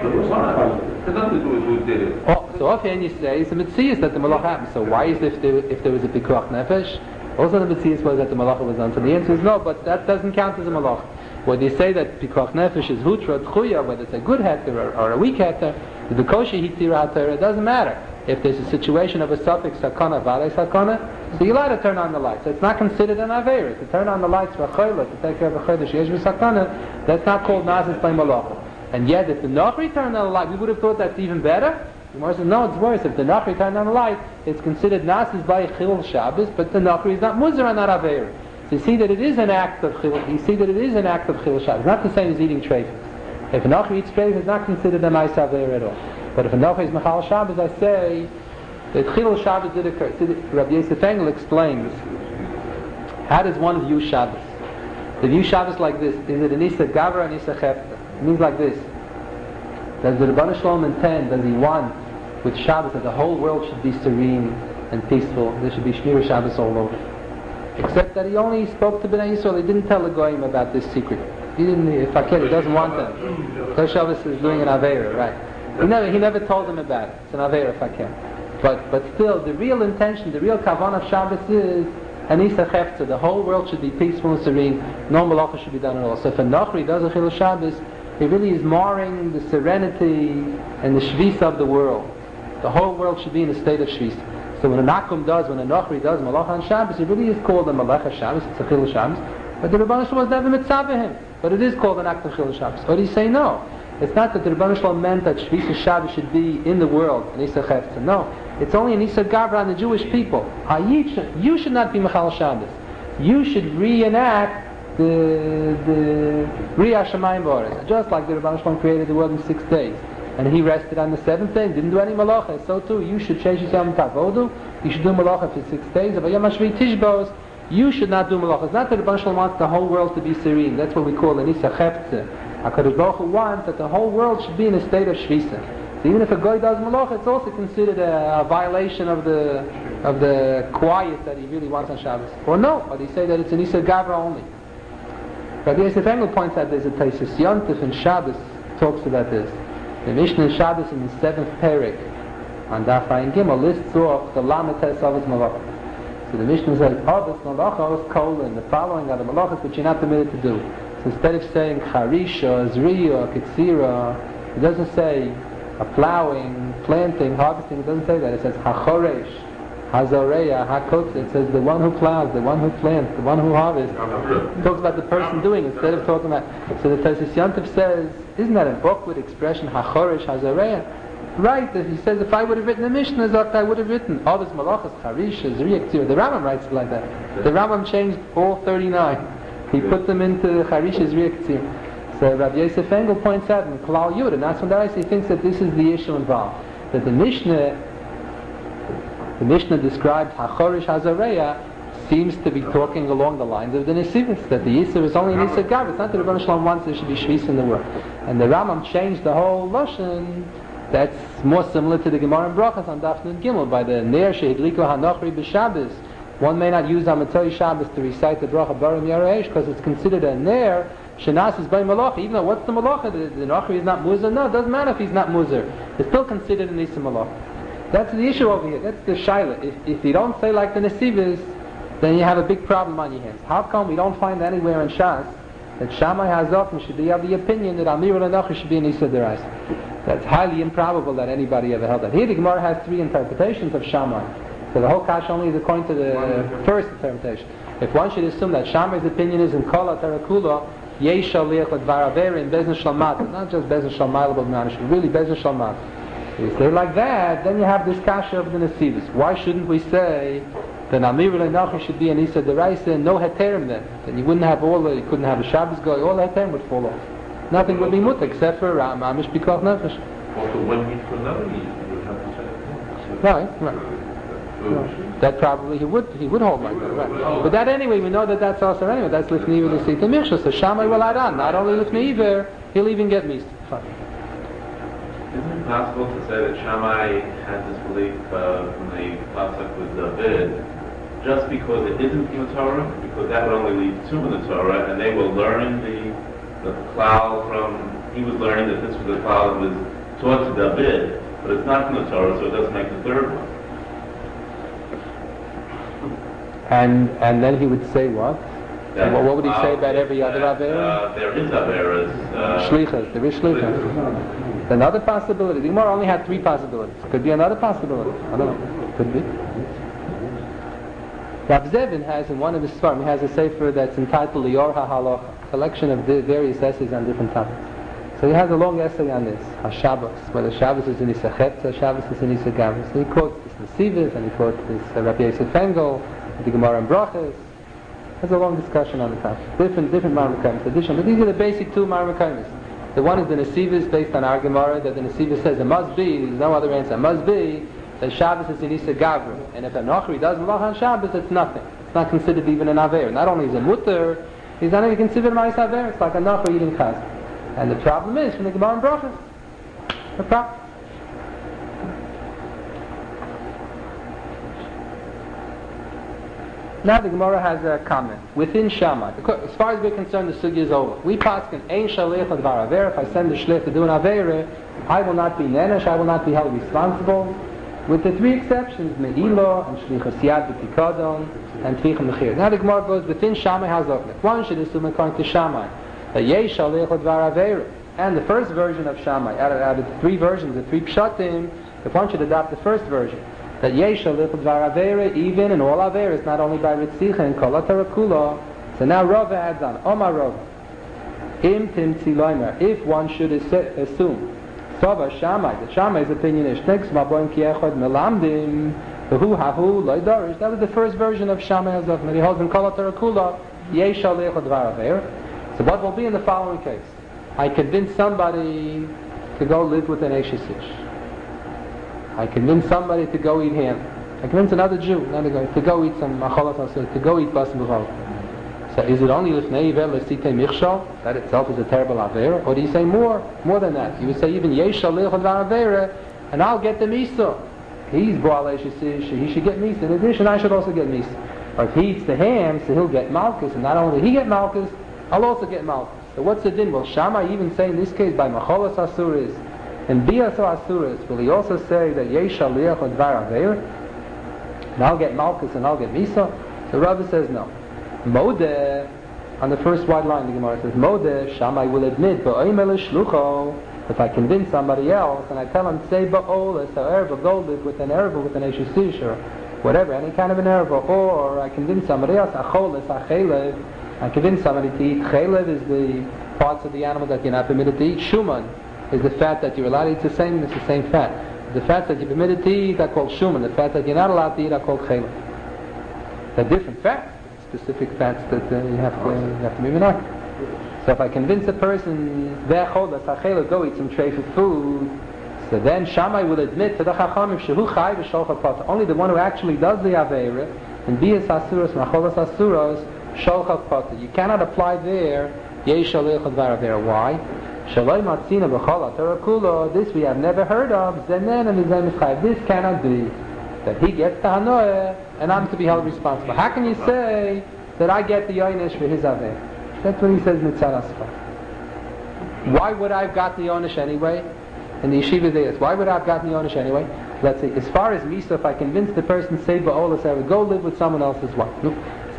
it has nothing to do with who did it. Oh, so often you say, it's a Mitzvah that the Malach happened. So why is it if there, if there was a Pikuach Nefesh? Also the Mitzvah was that the Malach was done. So the answer is no, but that doesn't count as a Malach. Whether you say that Pikuach Nefesh is Hutra, Tchuya, whether it's a good heter or, or a weak heter, the Koshi Hitira Hatera, it doesn't matter. If there's a situation of a suffix Sakana, Vale Sakana, so you're allowed to turn on the lights. So it's not considered an Aveira. To turn on the lights for a Chayla, to take care of a Chayla, Sheyesh Sakana, that's not called Nazis by Malach. And yet, if the Nachri turned on the light, we would have thought that's even better. The Gemara says, no, it's worse. If the Nachri turned on the light, it's considered Nazis by Chil Shabbos, but the Nachri is not Muzar and not Aveira. So you see that it is an act of Chil, you see that it is an act of Chil Shabbos. It's not the same as eating treifas. If a Nachri eats treifas, it's not considered a nice Aveira at all. But if a Nachri is Mechal Shabbos, I say that Chil Shabbos did occur. See, Rabbi Yosef Engel explains, how does one view Shabbos? The view Shabbos like this, is it an Isa Gavra and Isa Chefta? It means like this. Does the Rebbeinu Shalom intend, does he want with Shabbos that the whole world should be serene and peaceful? There should be Shmir Shabbos all over. Except that he only spoke to Bnei Yisrael. He didn't tell the Goyim about this secret. He didn't, if I can, he doesn't want them. Because Shabbos is doing an Aveira, right? He never, he never told them about it. It's an Aveira if I can. But, but still, the real intention, the real kavanah of Shabbos is Anisa Chefta. The whole world should be peaceful and serene. No malacha should be done at all. So if a Nachri does a Chil Shabbos, he really is marring the serenity and the shvisa of the world. The whole world should be in a state of shvisa. So when a Nakum does, when a Nachri does Malacha on Shabbos, it really is called a Malacha Shabbos, it's a Chil Shabbos. But the Rebbeinu Shalom was never mitzvah him. But it is called an act of Chil Shabbos. Or do you say no? It's not that the Rebbeinu Shalom meant that Shvisa Shabbos should be in the world, an Isa Chefta. No. It's only an Isa Gavra on the Jewish people. You should not be Mechal Shabbos. You should reenact the the Riyah Shamayim Boris. Just like the Rebbeinu Shalom created the world in six days. And he rested on the seventh day, didn't do any malacha. So too, you should change yourself in Tavodu. You should do malacha for six days. But Yom HaShvi Tishbos, you should not do malacha. It's not that the Rebbeinu Shalom wants the whole world to be serene. That's what we call an Isa Chefta. HaKadosh Baruch Hu wants that the whole world should be in a state of shvisa. So even if a guy does malacha, it's also considered a, a violation of the of the quiet that he really wants on Shabbos. Or no, or they say that it's an Isa Gavra only. Rabbi Yosef Engel points out there's a Taisus Yontif in Shabbos talks about this. The Mishnah in Shabbos in the seventh Perek on Daf Ayin Gimel lists off the Lametes Avos Malacha. So the Mishnah says, Avos Malacha is colon, the following are the Malachas which you're not permitted to do. So instead of saying Charisha, Zriya, Kitsira, it doesn't say a plowing, planting, harvesting, it doesn't say that. It says Hachoresh, Hazareya, Hakotz. It says the one who plows, the one who plants, the one who harvests. It talks about the person doing it instead of talking about. So the Taisus Yontif says, isn't that an awkward expression, Hachoresh, Hazareya? Right, that he says if I would have written the Mishnah, I would have written Avos Malachas, Charisha, Zriya, Ktsira. The Rambam writes it like that. The Rambam changed all thirty-nine. He put them into Charisha, Zriya, Ktsira. So Rabbi Yosef Engel points out in Klal Yud, and that's when I he thinks that this is the issue involved. That the Mishnah The Mishnah describes Hachorish Hazareya seems to be talking along the lines of the Nesivus, that the Yisr is only an Yisr Gav. It's not that Rebbeinu Shalom wants there should be Shvis in the world. And the Rambam changed the whole Lashon. That's more similar to the Gemara in Brachas on Daf Nun Gimel by the Ner Shehidliku HaNochri B'Shabbos. One may not use Amatzoi Shabbos to recite the Bracha Barim Yareish because it's considered a Ner Shenas is by Malacha. Even though what's the Malacha? The, the Nochri is not Muzar. No, it doesn't matter if he's not Muzar. It's still considered an Yisr Malacha. That's the issue over here. That's the Shaila. If, if you don't say like the Nesivus, then you have a big problem on your hands. How come we don't find anywhere in Shas that Shammai Hazofim should be of the opinion that Amir al-Nochi should be an Issa Deraisa? That's highly improbable that anybody ever held that. Here the Gemara has three interpretations of Shammai. So the whole Kash only is according to the uh, first interpretation. If one should assume that Shammai's opinion is in Kol HaTarakula, Yesh Shaliach L'Dvar Averi and Bezdin Shalmat, it's not just Bezdin Shalmat, but really Bezdin Shalmat. If they're like that, then you have this kasha of the Nesivus. Why shouldn't we say that Amir al-Nachi should be an Issa Deraisa and no Heterim then? Then you wouldn't have all the, you couldn't have a Shabbos guy, all the Heterim would fall off. Nothing would be mutter except for Mamish Bikach Nefesh. Also one meat for another meat, you would have to say. Right, right. No. That probably he would he would hold like that, right? But that anyway, we know that that's also anyway. That's Lifnei Iver L'Sita Michshas. So Shammai will add on. Not only Lifnei Iver, he'll even get Mist. Fine. possible to say that Shammai had this belief uh, from the pasuk with David, just because it isn't from the Torah, because that would only lead two in the Torah, and they were learning the the klal from, he was learning that this was the klal that was taught to David, but it's not from the Torah, so it doesn't make the third one. And and then he would say what? That, what, what would he say uh, about every other that, Avera? Uh, there is Averas. Uh, Shlichas, there is Shlichas. Another possibility. The Gemara only had three possibilities. Could be another possibility. I don't know. Could be. Rav Zevin has in one of his Svarim, he has a sefer that's entitled Lior HaHalacha, a collection of the various essays on different topics. So he has a long essay on this, HaShabbos, whether Shabbos is in Isa Chetza, Shabbos is in Isa Gavos. And he quotes this Nesivos, and he quotes this uh, Rabbi Yosef Engel, the Gemara in Brachos. There's a long discussion on the topic. Different, different Marmukaimis, addition. But these are the basic two Marmukaimis. The one is the Nesivos based on our Gemara, that the Nesivos says it must be, there's no other answer, it must be that Shabbos is in Isa Gavra. And if a Nochri does Malach on Shabbos, it's nothing. It's not considered even an Aver. Not only is it Mutter, he's not even considered Ma'is Aver. It's like a Nochri eating Chaz. And the problem is from the Gemara in Brachos. The problem. Now the Gemara has a comment. Within Shammai, as far as we're concerned, the sugya is over. We paskin ein shaliach l'dvar avera. If I send the shliach to do an avera, I will not be nenesh, I will not be held responsible. With the three exceptions, me'ilo and shlichus yad v'tikadon and tvicha mechir. Now the Gemara goes within Shammai has opened. One should assume according to Shammai that yesh shaliach l'dvar avera. And the first version of Shammai, out of, out of the three versions, the three pshatim, if one should adopt the first version, that yesh shaliach l'dvar avera, even in all averas, not only by ritzicha and kol hatarakula. So now Rava adds on, Omar Rava, im timtzi loimer, if one should assume, Sova Shammai, the Shammai's opinion is Shnex Maboim Ki Echad Melamdim Hu Hahu Loi Dorish. That was the first version of Shammai Hazok. When he holds in Kol HaTarakula Yesh Shaliach L'Dvar Aver. So what will be in the following case? I convince somebody to go live with an Eish Ish. I convince somebody to go eat ham. I convince another Jew, another guy, to go eat some Macholat HaSur, to go eat Bas B'chol. So is it only L'fnei Iver L'Sitei Michshol? That itself is a terrible Avera? Or do you say more? More than that. You would say even Yesh Shaliach L'Dvar Avera, and I'll get the Misa. He's Baal Eish Ish, he should get Misa. In addition, I should also get Misa. Or if he eats the ham, so he'll get Malchus, and not only did he get Malchus, I'll also get Malchus. So what's the din? Will Shammai even say in this case by Macholas Asuris and Bias Asuris, will he also say that Yesh Shaliach L'Dvar Avera? And I'll get Malchus and I'll get Misa? So Rava says no. Modeh, on the first wide line, the Gemara says, Modeh, Shammai will admit, Ba'oimel shlucho, if I convince somebody else, and I tell him, say Ba'olis, or Erva, go live with an Erva, with an Eishes or whatever, any kind of an Erva, or I convince somebody else, Acholis, Achelev, I convince somebody to eat, Chelev is the parts of the animal that you're not permitted to eat, Shuman is the fat that you're allowed to eat, it's the same, it's the same fat. The fats that you're permitted to eat are called Shuman, the fats that you're not allowed to eat are called Chelev. They're different fats. Specific fats that uh, you have to you have to be minor. So if I convince a person go eat some treifah food, so then Shammai will admit to the Chachamim shehu chai v'sholcha pata. Only the one who actually does the avera and bias asuros macholas asuros sholcha pata. You cannot apply there yesh shaliach l'dvar avera. Why? Shaloi matzina b'chol hatarakula. This we have never heard of. Zenen and zenen chai. This cannot be. That he gets the hanoah and I'm to be held responsible. How can you say that I get the yoinish for his aveh? That's what he says in Tzar Asfar. Why would I have got the yoinish anyway? In the yeshiva there is, why would I have gotten the yoinish anyway? Let's say, as far as Misa, if I convince the person, say ba'olas, I would go live with someone else's wife. No.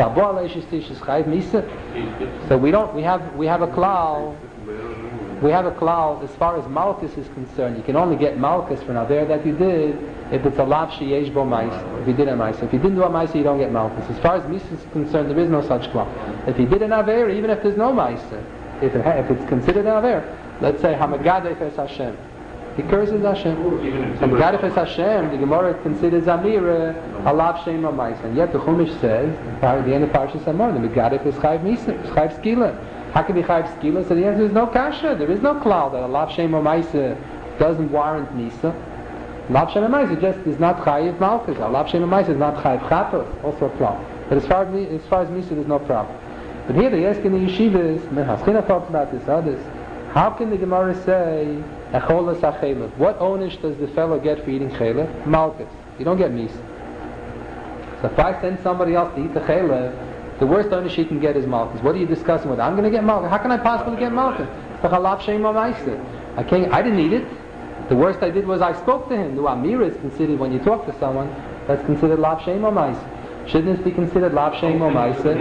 So we don't, we have, we have a klal. We have a klal, as far as Malchus is concerned, you can only get Malchus for an aver that you did if it's a lav sheyesh bo ma'isa, if you did a ma'isa. If you didn't do a ma'isa, you don't get Malchus. As far as Misa is concerned, there is no such klal. If you did an aver, even if there's no ma'isa, if, it ha- if it's considered an aver, let's say, Hamagadef es Hashem, he curses Hashem. Hamagadef es Hashem, the Gemara considers Amira a lav shem bo ma'isa. And yet the Chumash says, at the end of Parshas Amor, the Megadef is chayv misa, chayv skila. How can be chayv skila? So the answer is no kasha. There is no klal that a lav shem maisa doesn't warrant misa. Lav shem maisa just is not chayv malchus. A lav shem maisa is not chayv chatos. Also a klal. But as far as as far as misa, there's no problem. But here they ask in the yeshivas, Haschina talks about this. Others, how can the Gemara say Echolas ha'chelev. What onish does the fellow get for eating chelev? Malchus. You don't get mis. So if I send somebody else to eat the chelev, the worst onish he can get is malchus. What are you discussing with? I'm going to get malchus. How can I possibly get malchus? It's like a lav shem ma'aser. I can't. I didn't eat it. The worst I did was I spoke to him. The amira is considered when you talk to someone. That's considered lav shem ma'aser. Shouldn't this be considered lav shem ma'aser?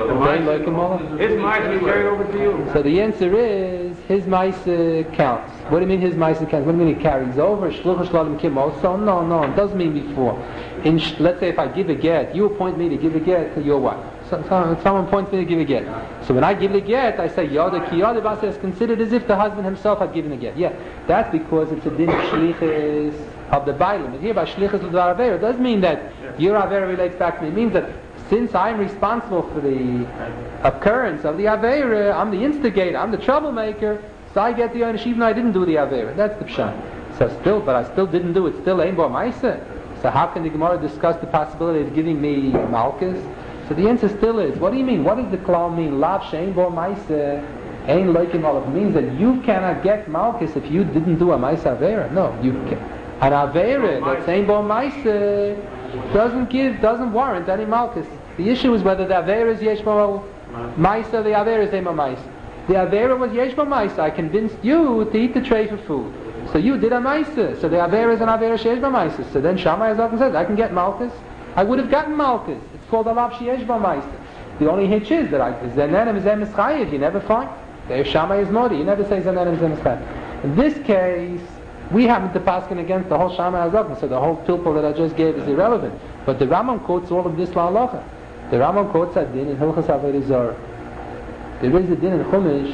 His mice is carried over to you. So the answer is his ma'aser counts. What do you mean his ma'aser counts? What do you mean he carries over? Shluchah shlalem kimo. So no, no, it doesn't mean before. In sh- let's say if I give a get, you appoint me to give a get to your wife. So, so, someone points me to give a get. So when I give the get, I say yoda ki yoda basa is considered as if the husband himself had given a get. Yeah, that's because it's a din of shlichus of the bailim. And here by shlichus l'dvar avera doesn't mean that your avera relates back to me. It means that since I'm responsible for the occurrence of the avera, I'm the instigator, I'm the troublemaker. So I get the onish even though I didn't do the avera. That's the pshat. So still, but I still didn't do it. Still ain't bo ma'aser. So how can the Gemara discuss the possibility of giving me malchus? So the answer still is, what do you mean? What does the klal mean? Lav shein bo ma'aser ein loikim olav. It means that you cannot get malchus if you didn't do a ma'aser avera. No, you can. An avera that's ein bo ma'aser doesn't give, doesn't warrant any malchus. The issue is whether the avera is yesh bo ma'aser, the avera is ein bo ma'aser. The avera was yesh bo ma'aser. I convinced you to eat the tray for food. So you did a ma'aser. So the avera is an avera sheyesh b'ma'aser. So then Shammai Hazak says, I can get malchus. I would have gotten malchus. It's called a lav sheyesh b'ma'aser. The only hitch is that I zenenem is emes chayiv. You never find. There Shammai is naughty. You never say zenenem is emes chayiv. In this case, we happen to paskin against the whole Shammai Hazak. So the whole pilpul that I just gave is irrelevant. But the Rambam quotes all of this la'alacha. The Rambam quotes a din in Hilchas Avodah Zarah. There is a din in Chumash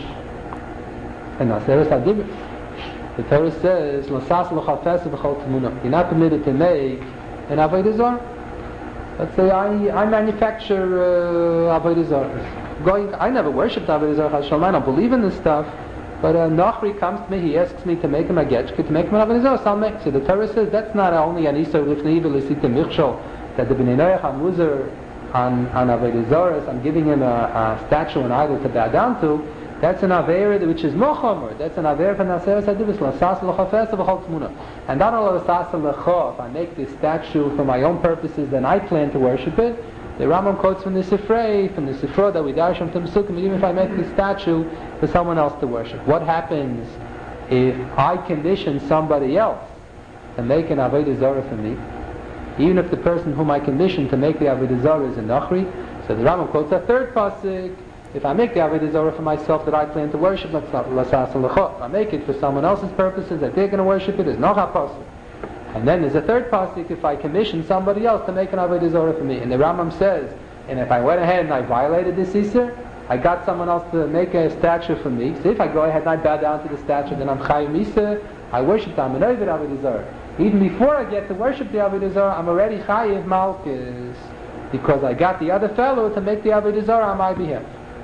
and Aseres HaDibros. The Torah says, "L'sas l'chafes v'chol t'munah." You're not permitted to make an avodah zarah. Let's say I I manufacture uh, avodah zarah. Going, I never worshipped avodah zarah. Hashem, I don't believe in this stuff. But a uh, Nachri comes to me. He asks me to make him a getchke, to make him an avodah zarah. So I'll make. So the Torah says that's not only an isur l'fnei v'lisita michshol that the bnei noach hamuzar on on avodah zarah. I'm giving him a, a statue, an idol to bow down to. That's an avera which is mochomer. That's an avera for naseres hadibus l'sas l'chafes v'chol t'munah. And not only l'sas l'chaf, if I make this statue for my own purposes, then I plan to worship it. The Rambam quotes from the Sifrei, from the Sifra that we dash from Psukim, even if I make the statue for someone else to worship. What happens if I condition somebody else to make an avodah zarah for me, even if the person whom I commissioned to make the avodah zarah is a nachri? So the Rambam quotes a third pasuk. If I make the avodah zarah for myself that I plan to worship, that's not l'sas l'chaf. If I make it for someone else's purposes that they're going to worship it, it's not pasuk. And then there's a third pasuk if I commission somebody else to make an avodah zarah for me. And the Rambam says, and if I went ahead and I violated this isur, I got someone else to make a statue for me. So if I go ahead and I bow down to the statue, then I'm chayiv isur. I worship. I'm an oived avodah zarah. Even before I get to worship the avodah zarah, I'm already chayiv malchus because I got the other fellow to make the avodah zarah on my behalf.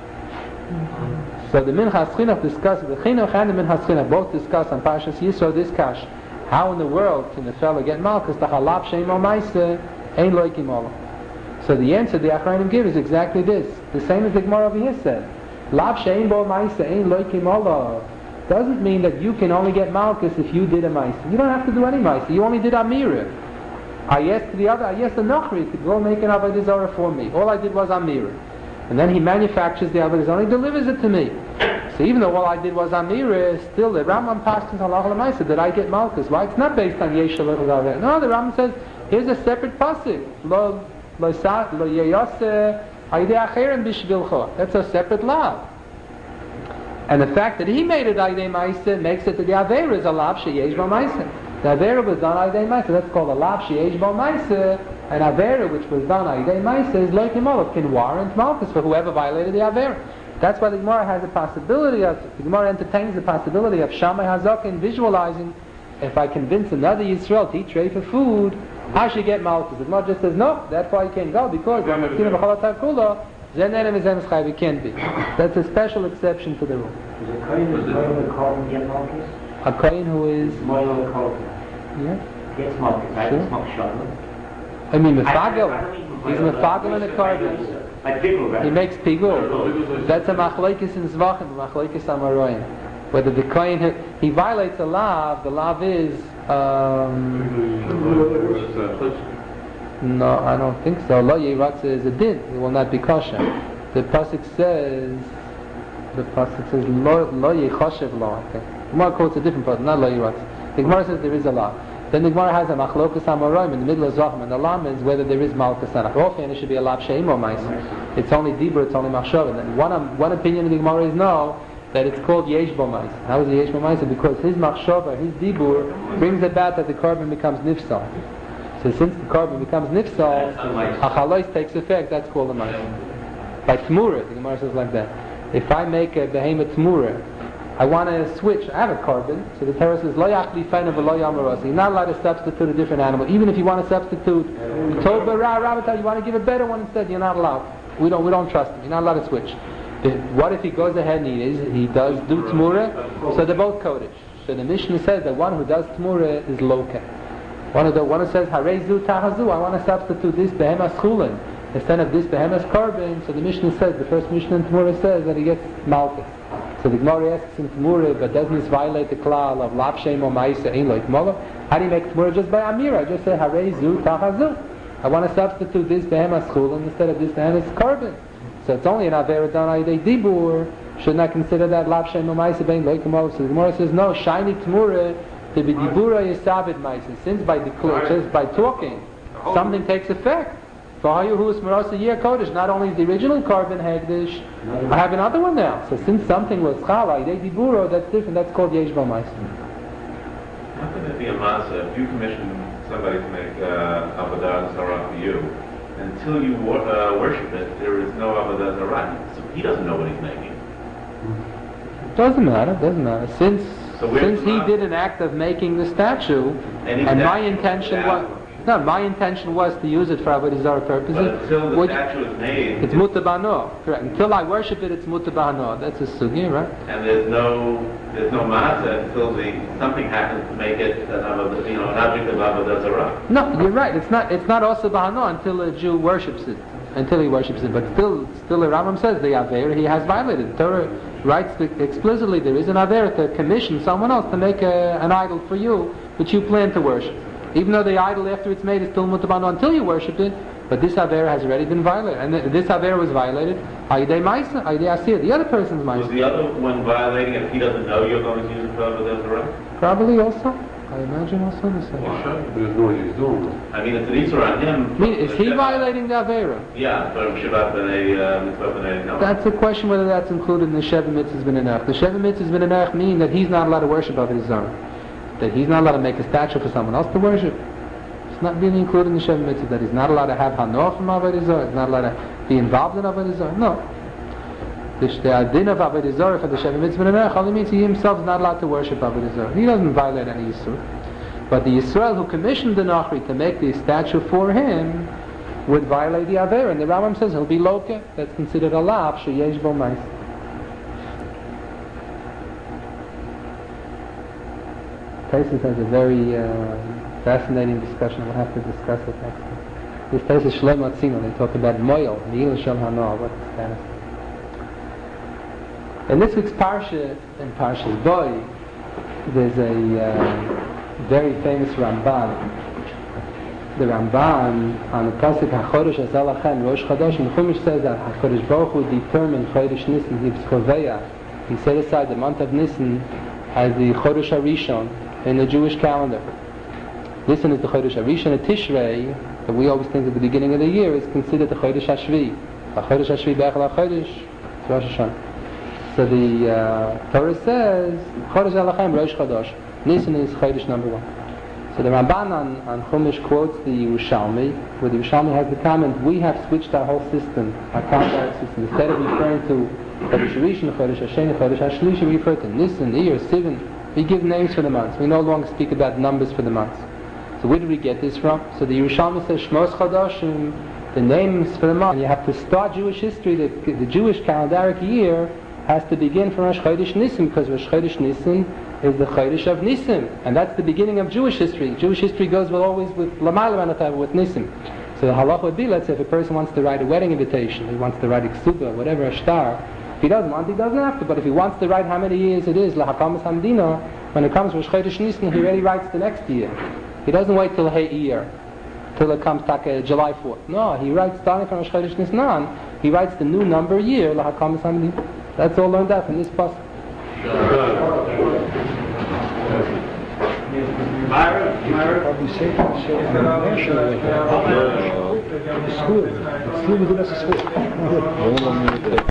So the Minchas Chinuch discuss, the Chinuch and the Minchas Chinuch both discuss on Parshas Yisro this kash. How in the world can the fellow get malchus? The halab sheim o ma'aser ein loikim olah. So the answer the Achrayim give is exactly this. The same as the Gemara over here said. Lav sheim bo ma'aser ein loikim olah doesn't mean that you can only get malchus if you did a ma'aser. You don't have to do any ma'aser. You only did amira. I asked the other, I asked the Nachri to go make an avodah zarah for me. All I did was amira. And then he manufactures the avodah zarah, he delivers it to me. So even though all I did was amira, still the Rambam passed into halacha l'maisa that I get malchus. Why? It's not based on yesh shel avera. No, the Rambam says here's a separate pasuk. Lo lo sa lo yeyase ayidei acherim bishvilcha. That's a separate law. And the fact that he made it ayidei ma'aser makes it that the avera is a lav sheyesh bo ma'aser. The avera was done ayidei ma'aser. That's called a lav sheyesh bo ma'aser. An avera which was done ayidei ma'aser is like imolav, can warrant malchus for whoever violated the avera. That's why the Gemara has a possibility of, the Gemara entertains the possibility of Shammai Hazakin visualizing, if I convince another Yisrael to eat tray for food, I should get malchus. The Gemara just says, no, that's why you can't go, because it can't be. That's a special exception to the rule. Is a kohen who's moil kol get malchus? A kohen who is... Moil kol. Yeah? Gets malchus, right? Sure. It's not shalom. I mean, mefagel. He's mefagel in the carbon. Like pigul, right? He makes pigul. That's a machlokes in zvachim, machlokes amaroyim. Whether the kohen, he violates a law, the law is, um, no, I don't think so. Lo yiratz is a din, it will not be kosher. The pasuk says, the pasuk says, lo yichoshev lo, I think. The Gemara quotes a different pasuk, not lo yiratz. The Gemara says there is a law. Then the Gemara has a machlokas amoraim in the middle of Zochim, and the law is whether there is malchus sanach. Often it should be a lav sheim or ma'is. It's only dibur, it's only machshava. And one, um, one opinion of the Gemara is no, that it's called yesh bo ma'is. How is it yesh bo ma'is? Because his machshava, his dibur, brings about that the carbon becomes nifsal. So since the carbon becomes nifsal, achalois takes effect, that's called a ma'is. By tmura, the Gemara says like that. If I make a behemoth tmura, I want to switch. I have a carbon, so the Torah says, "Lo yachli feina v'lo yamarasi." You're not allowed to substitute a different animal, even if you want to substitute toba ra rabata. You want to give a better one instead. You're not allowed. We don't. We don't trust him. You're not allowed to switch. But what if he goes ahead and he is, he does do tmura? So they're both kodesh. So the Mishnah says that one who does tmura is loka. One of the one who says harezu tahazu. I want to substitute this behemas chulin instead of this behemas carbon. So the Mishnah says, the first Mishnah in tmura says that he gets malchus. So the Gemara asks in Tmura, but doesn't this violate the klal of lav shem or ma'isa ein lo itmola? How do you make Tmura just by Amira? Just say harezu tachazu. I want to substitute this behemas chulin instead of this behemas carbon. So it's only an avera done ayidei dibur. Should not consider that lav shem or ma'isa ein lo itmola. So the Gemara says no. Shiny Tmura to be dibura yisabed ma'isa. Since by declare, just by talking, something takes effect. Not only is the original carbon hegdish, I have another one now. So since something was chala, diburo, that's different. That's called yesh bo ma'isa. How can it be a masa if you commission somebody to make uh, avodah zarah for you? Until you uh, worship it, there is no avodah zarah. So he doesn't know what he's making. Doesn't matter. Doesn't matter. Since so since he did an act of making the statue, and, and my intention yeah. was. No, my intention was to use it for avodah zarah purposes. But until the Would statue is made, it's mutabano. Correct. Until I worship it, it's mutabano. That's a sugi, right? And there's no, there's no matzah until the something happens to make it an, you know, an object of avodah zarah. No, you're right. It's not. It's not also bahano until a Jew worships it. Until he worships it, but still, still, the Rambam says the aver he has violated. The Torah writes explicitly there is an aver to commission someone else to make a, an idol for you, which you plan to worship. Even though the idol after it's made is still mutabano until you worship it, but this aver has already been violated, and th- this aver was violated. Ayidei ma'isa, ayidei asir, the other person's ma'isa. Was the other one violating it if he doesn't know you're going to use it for avodah zarah? Probably also. I imagine also the same. There's no he's doing it. I mean, it's an isur on him. I mean, is he violating the avera? Yeah, from Shabbat b'nei mitzvah b'nei no. That's a question whether that's included in the Sheva Mitzvahs b'nei. The Sheva Mitzvahs b'nei mean that he's not allowed to worship avodah zarah. That he's not allowed to make a statue for someone else to worship. It's not really included in the Sheva Mitzvah. That he's not allowed to have hanoah from avodah zarah. He's not allowed to be involved in avodah zarah. No. The adin of avodah zarah for the Sheva Mitzvah b'nei only means he himself is not allowed to worship avodah zarah. He doesn't violate any isur. But the Yisrael who commissioned the Nachri to make the statue for him would violate the Aver, and the Rambam says he'll be loka. That's considered a lav sheyesh bo ma'is. Taisus has a very uh, fascinating discussion. We'll have to discuss it next time. This Taisus Shlomo Atzino, they talk about moil, Neil Shel Hanoah, what's the status? In this week's Parsha, in Parshas Boy, there's a uh, very famous Ramban. The Ramban on the pasuk HaChodesh Azal Lachem Rosh Chodesh, and the Chumash says that HaKadosh Baruch Hu determined Chodesh Nisan. He Choveya. He set aside the month of Nisan as the Chodesh Harishon in the Jewish calendar. Nisan is the Chodesh Harishon. And Tishrei, that we always think at the beginning of the year, is considered the Chodesh Hashvi. HaChodesh Hashvi Be'echel HaChodesh. It's Rosh Hashanah. So the uh, Torah says Chodesh Azal Lachem Rosh Chodesh. Nisan is Chodesh number one. So the Ramban on, on Chumash quotes the Yerushalmi, where the Yerushalmi has the comment, we have switched our whole system, our calendar system. Instead of referring to Chodesh Rishon, Chodesh Hashem, Chodesh Hashlishi, we refer to Nisan, Iyar, Sivan. We give names for the months. We no longer speak about numbers for the months. So where did we get this from? So the Yerushalmi says Shmos Chodoshim, the names for the months. And you have to start Jewish history, the, the Jewish calendaric year has to begin from Rosh Chodesh Nisan, because Rosh Chodesh Nisan is the Chodesh of Nisan, and that's the beginning of Jewish history. Jewish history goes with always with Lamayla Ranatav, with Nisan. So the halach would be, let's say if a person wants to write a wedding invitation, he wants to write a ksuba, whatever, a shtar, he doesn't want, he doesn't have to. But if he wants to write how many years it is, lahakamas hamdina, when it comes to Rosh Chodesh Nisan, he already writes the next year. He doesn't wait till hey year, till it comes to uh, July fourth. No, he writes starting from Rosh Chodesh Nisan on, he writes the new number year, lahakamas hamdina. That's all learned out from this passage. Myra, Myra. Probably safe to say that internationally. School. School is the best school.